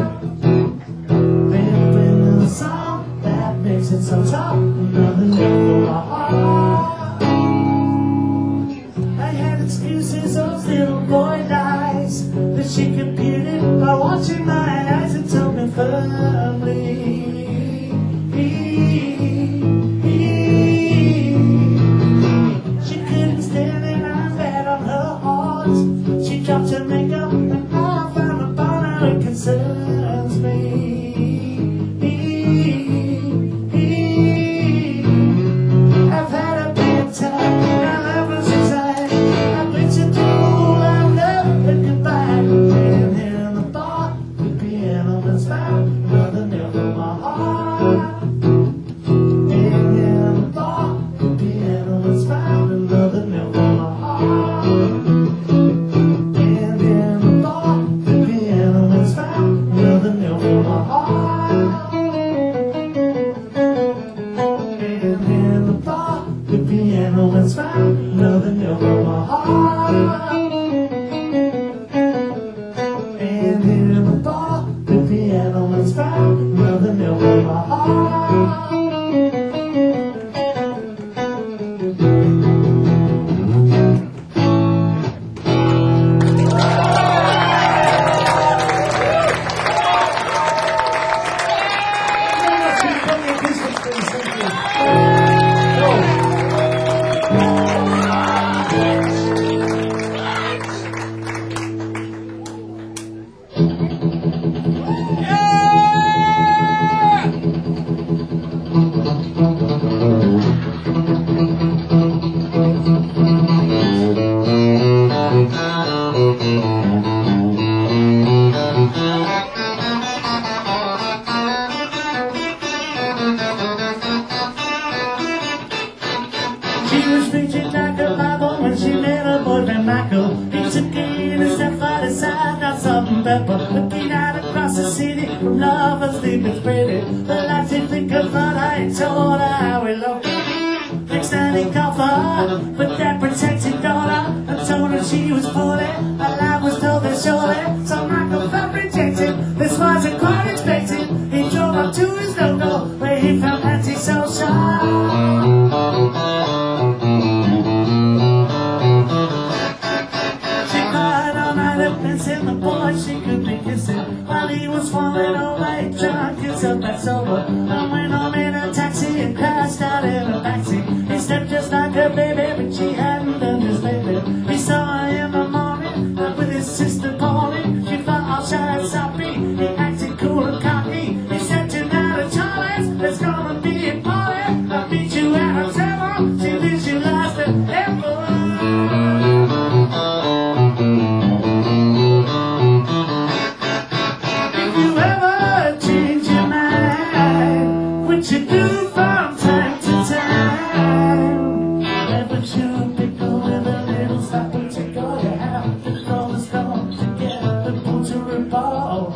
Then when the song that makes it so tough, another note for my heart. I had excuses, those little boy lies that she computed by watching my eyes and told me firmly. She couldn't stand it, I'm bad on her heart. She dropped her makeup and I found upon how it concerns me. I've had a bad time, now that was inside. I've been to do all I love and goodbye. And in the bar, the piano that's found another nail for my heart. And in the bar, the piano that's found another nail for my heart. And in the bar, the piano that's found another nail for my heart. And in the bar, the piano has found another nail for my heart. And in the bar, the piano has found another nail for my heart. She was preaching like a Bible when she met her boyfriend Michael. He took her in a step by the side, not salt and pepper. Looking out across the city from lovers leave it pretty. The lights did think of fun, I told her how we loved her. Next night he called for her, but that protected daughter. I told her she was 40, her life was told her surely. So Michael felt rejected, this wasn't quite expected. He drove up to his local, where he found antisocial. And the boy she could be kissing while he was falling away, drunk and so bad sober. I went home in a taxi and crashed out in a backseat. He stepped just like a baby, but she hadn't done this lately. He saw her in the morning with his sister Pauline. She felt all shy and soppy. He acted cool and cocky. He said, "Tonight, Charlie, there's gonna be a party. I'll meet you at a table. She visualized it ever." You do from time to time. Never should be going with a little stop and take all you have to throw the stone to get the ball to revolve.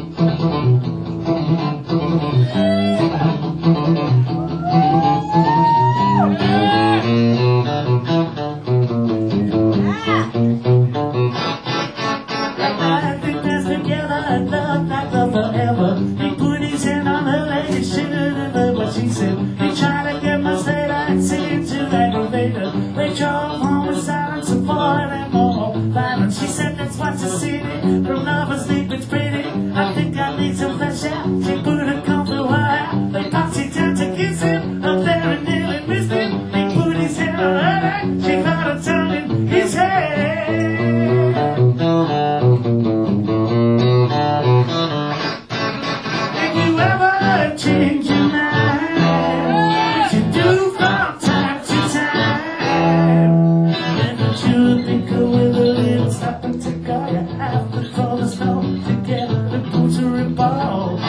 I think that's together and love like love forever. He put his hand on her leg and shouldn't what she said. He tried to get much later and seemed to aggravate her. They drove home with silence and more and more violence. She said, "That's what's a city, from lovers sleep it's pretty. I think I need some fresh air." She put her comb through her hair. They popped down to kiss him, up there and nearly missed him. He put his hand on her neck, she felt her tongue in his head. If you ever change your mind, you do from time to time. Never should be cool with a little stop and take all you have to throw the snow to get the ball to revolve.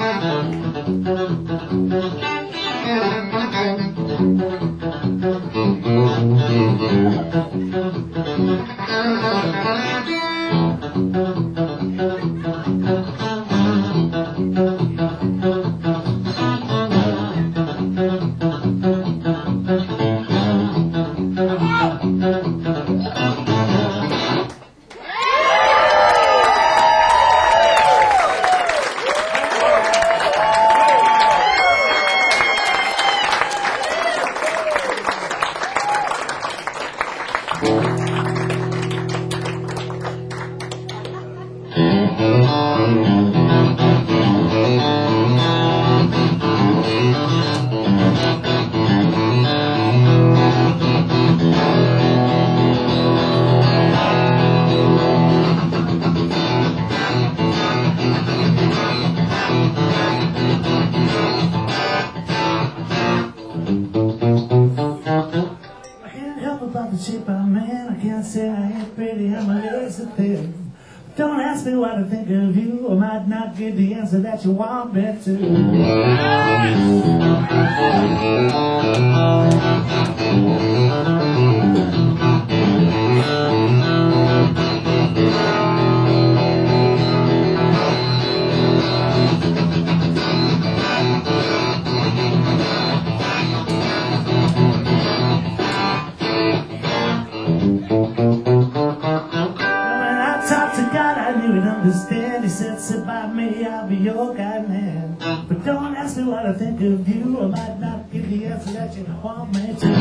About the shape I'm in, I can't say I ain't pretty and my legs are thin. Don't ask me what I think of you, I might not give the answer that you want me to. Understand, he said, sit by me, I'll be your guide, man. But don't ask me what I think of you, I might not give the answer that you want me to.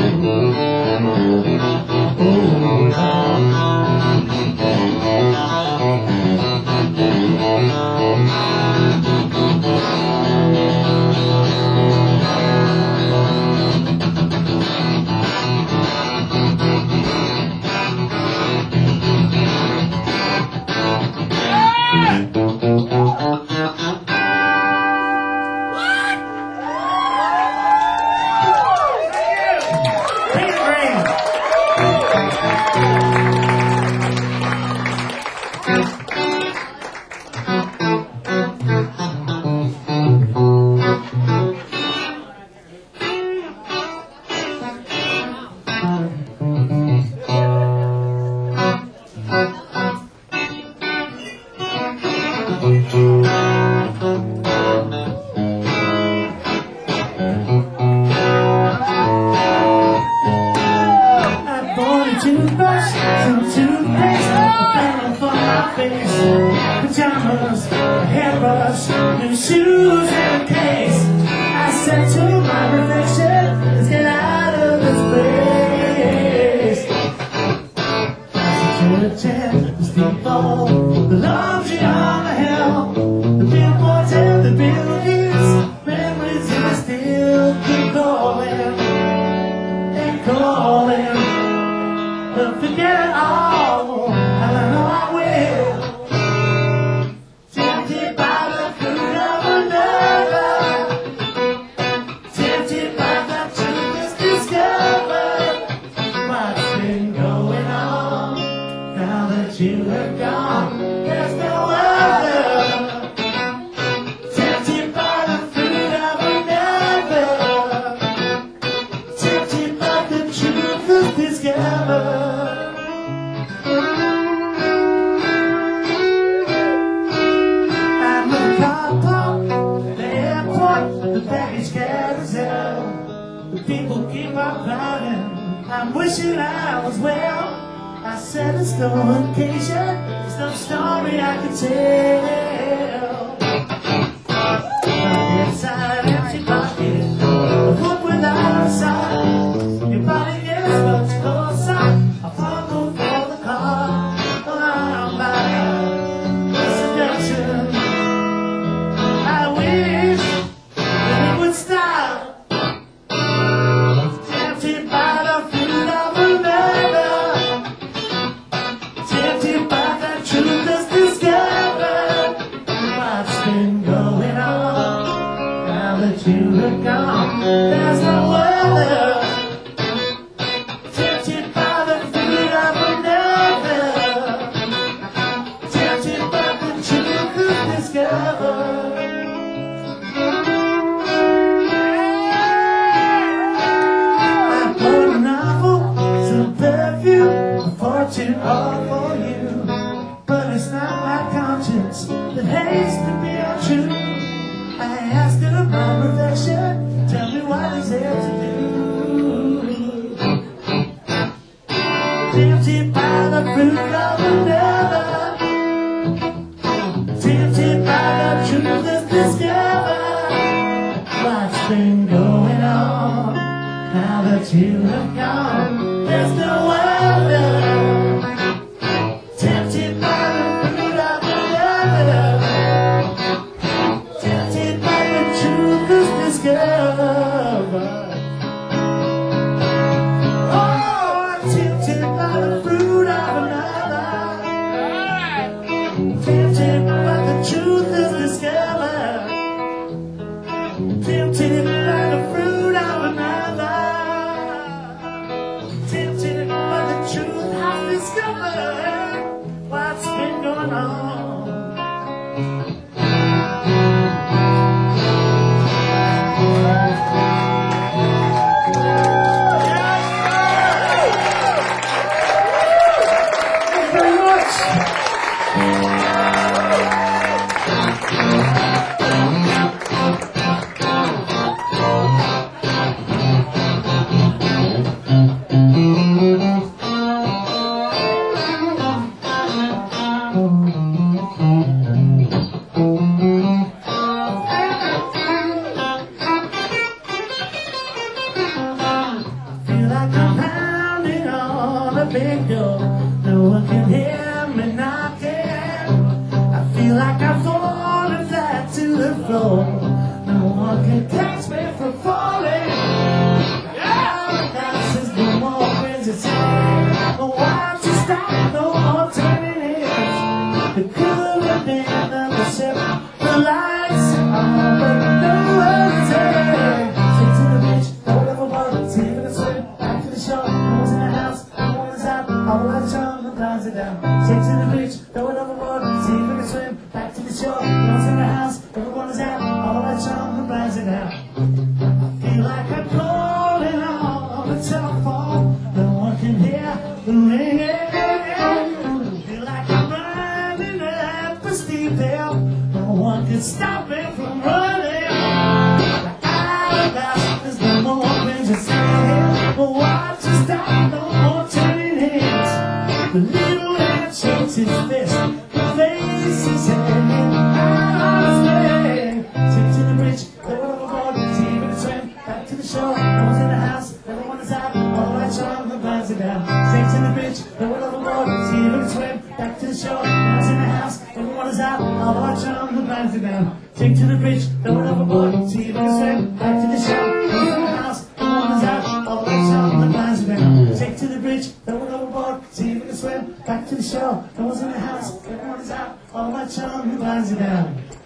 Toothbrush, some toothpaste, a panel for my face, pajamas, a hairbrush, new shoes and a case. I said to my reflection, let's get out of this place. I said to a chair, the steamboat, the laundry on the hill, the billboards and the buildings, memories and I still keep calling and calling. But forget it all, and I know I will. Tempted by the fruit of another, tempted by the truth is discovered. What's been going on now that you have gone? There's no other. Tempted by the fruit of another, tempted by the truth is discovered. The baggage carousel, the people keep on crowding. I'm wishing I was well. I said it's no occasion, it's no story I could tell. Inside empty pocket, a hook without a sign. Your body gets much closer. I fumble for the car, around by the seduction. I wish stop. Tempted by the fruit of another, tempted by the truth that's discovered. What's been going on now that you have gone? There's no other. Tempted by the fruit of another, tempted by the truth that's discovered. discover what's been going on. Now that you have gone, there's no wonder. Tempted by the fruit of another, tempted by the truth is discovered. Oh, I'm tempted by the fruit of another, tempted by the truth is discovered, tempted by the fruit of another, tempted by the truth I've discovered what's been going on. Thank you very much. Feel like I'm pounding on a big door. No one can hear me knocking. I feel like I'm falling flat to the floor. No one can catch me from falling. This is the moment to say, oh, why don't you stop? No more turning heads. It could have been the ship, the lights on, but no one's there. Straight to the beach, throw it overboard, see if we can swim back to the shore. No one's in the house, no one's out, all lights on, the blinds are down. Straight to the beach, throw it overboard, see if we can swim back to the shore. No one's in the house, everyone is out, all lights on, the blinds are down. I feel like I'm calling on the telephone, no one can hear the ringing. Feel like I'm running up the steep hill, no one can stop me from running. The hourglass is no more things to say, but watch us stop, no more turning heads. The little man shakes his fist, the face is hanging out of his leg. Take to the bridge, throw it overboard, see if we can swim back to the shore. No one's in the house, everyone is out, all lights are on, the blinds are down. Take to the bridge, throw it overboard, see if we can swim back to the shore. No one's in the house, everyone is out, all lights are on, the blinds are down. Take to the bridge, throw it overboard, see if we can swim back to the shore. No one's in the house, everyone is out, all lights are on, the blinds are down. Take to the bridge, throw it overboard, see if we can swim back to the shore. No one's in the house, everyone is out, all lights are on, the blinds are down.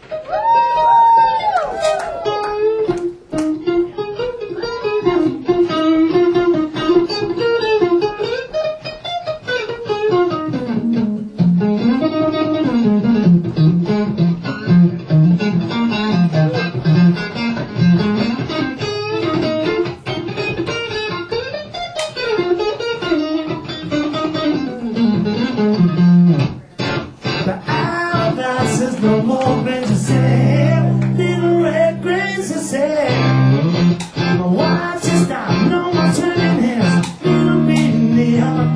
The hourglass is no more than to say, little red grains to say. Watch you stop, no more turning heads, little beating the other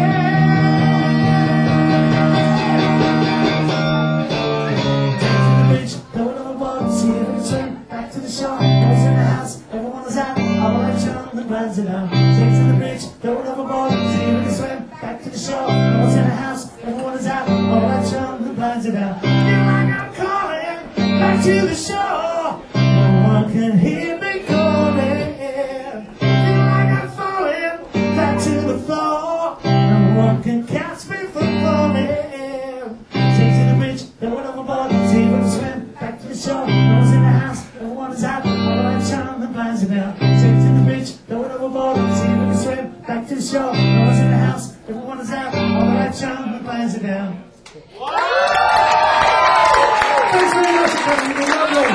Take to the beach, throw it overboard, see if we can swim back to the shore. No one's in the house, everyone is out, all lights on, the blinds are down. Take to the beach, throw it overboard, see if we can swim back to the shore. No one's in the house, everyone is out, all lights on, the blinds are down. Feel like I'm calling back to the shore. No one can hear me calling. Feel like I'm falling back to the floor. No one can catch me from falling. Take to the beach, throw it overboard, see if we can swim back to the shore. No one's in the house, everyone is out, all lights on, the blinds are down. Take to the beach, throw it overboard, see if we can swim back to the shore. No one's in the house, everyone is out, all lights on, the blinds are down. Thanks very much for coming, you've been lovely.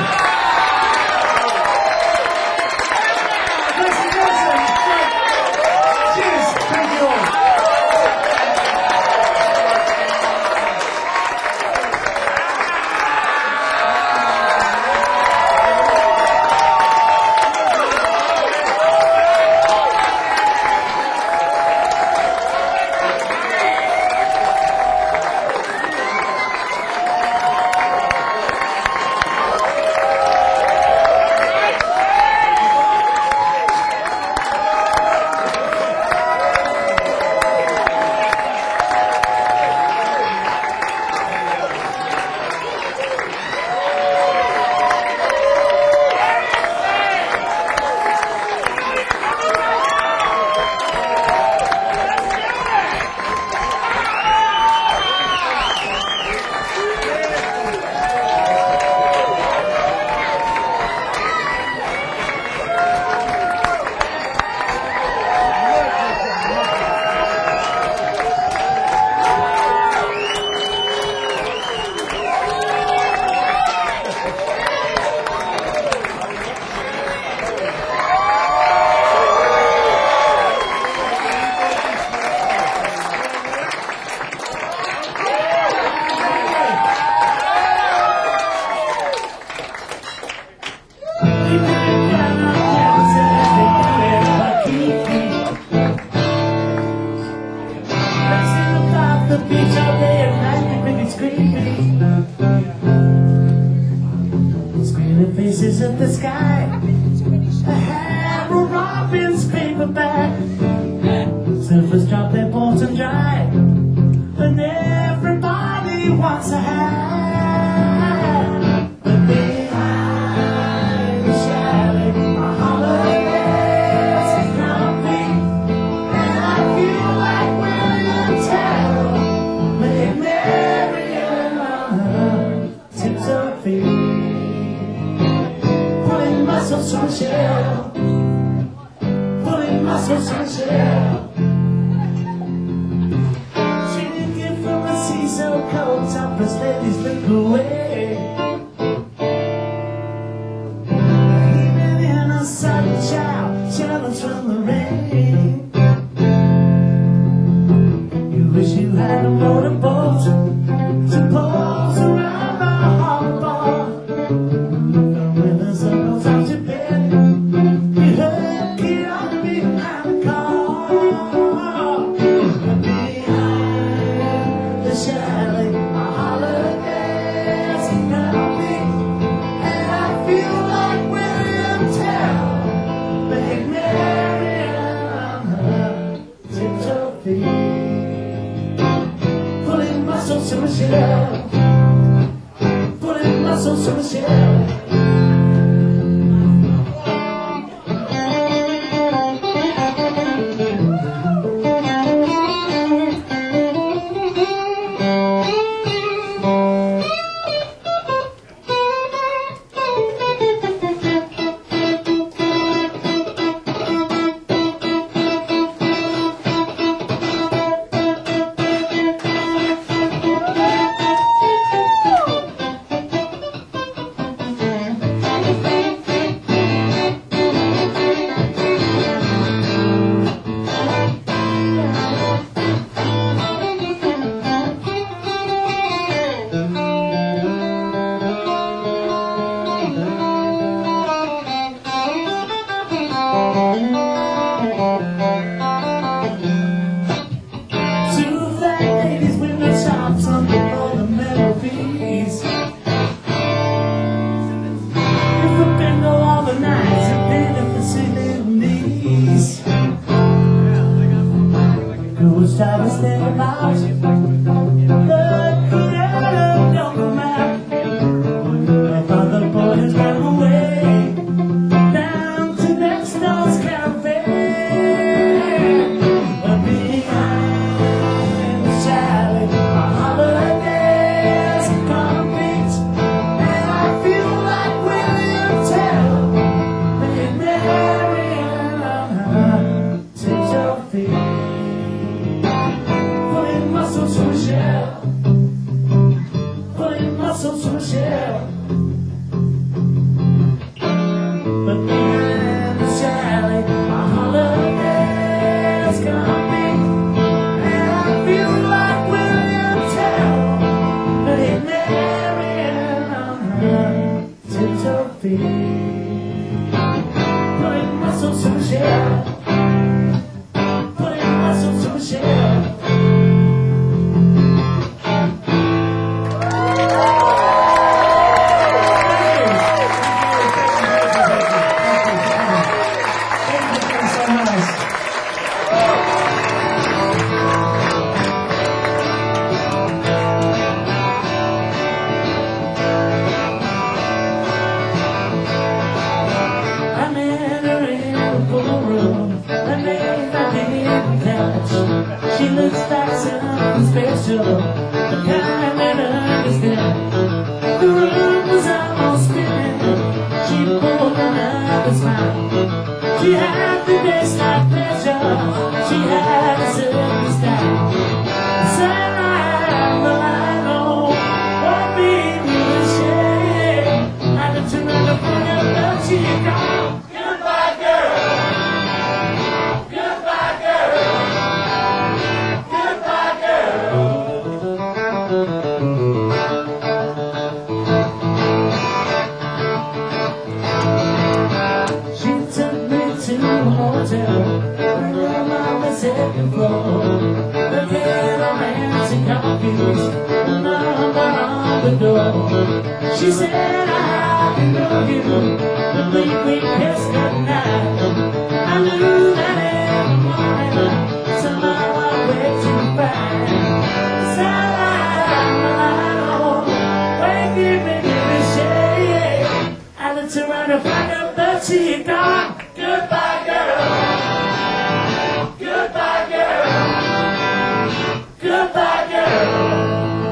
Thanks for dancing. Cheers, thank you all. The beach all day and night, you think it's creepy. Screaming faces at the sky, a hammer robin's paperback. Surfers drop their boats and drive, and everybody wants a hand. But behind the chalet, a holiday's coming, and I feel like William Tell. Make Marian on her tips of feet, pulling muscles from the shell, pulling muscles from the shell. She didn't get from the sea so cold, topless ladies look away. Even in a sudden shout, challenge from the rain. You wish you had a motorboat to pose around the harbor bar. When the sun goes out to bed, you heard get up behind the car. Behind the chalet, a holiday's coming, and I feel like William Tell. Make Marian on her tips of feet, pulling muscles to Michelle, pulling muscles to Michelle. Time to think about the creator don't come out. If other boys run away down to next door's cafe, but behind the chalet, my holiday's complete, and I feel like William Tell. Make Marian on her tips of feet, muscles from Michelle, pulling muscles from Michelle. But behind the chalet, my holiday's coming, and I feel like William Tell. Make Marian on her tips of feet, pulling muscles from Michelle, pulling muscles from Michelle. She looks like something special, the kind that understands. The room was almost spinning. She pulled another smile. She had the best like pleasure. She had a certain style. Sunlight, the light on, won't be in the shade. I had to turn around to put up the cheek on. Goodbye, girl. Goodbye, girl. Goodbye, girl. second floor. The cattleman's and confused, the number on the door. She said, I can know you, the week we kissed goodnight. I knew that every morning, somehow I'd wait to find. Around the back of the cheek, gone. Goodbye, girl. Goodbye, girl. Goodbye, girl.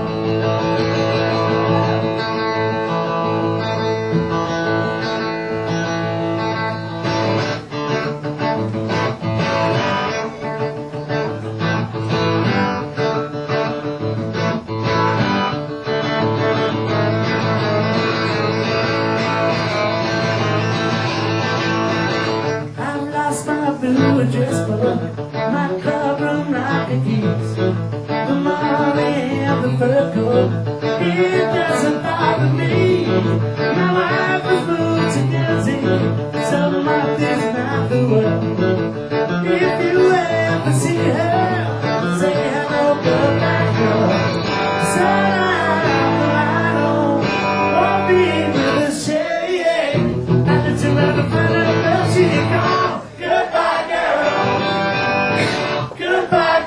Blue address book, my clubroom locker keys, the money and the fur coat, it doesn't bother me. My wife was moved to Guernsey, so my is not the world. If you ever see her, say hello, goodbye, girl. Said I won't be with a shade. I let you around the front of the sheet, gone. Goodbye, girl. Goodbye,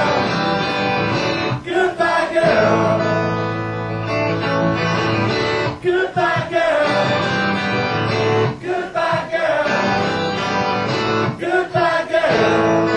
girl. Goodbye, girl. Goodbye, girl. Goodbye, girl. Goodbye, girl.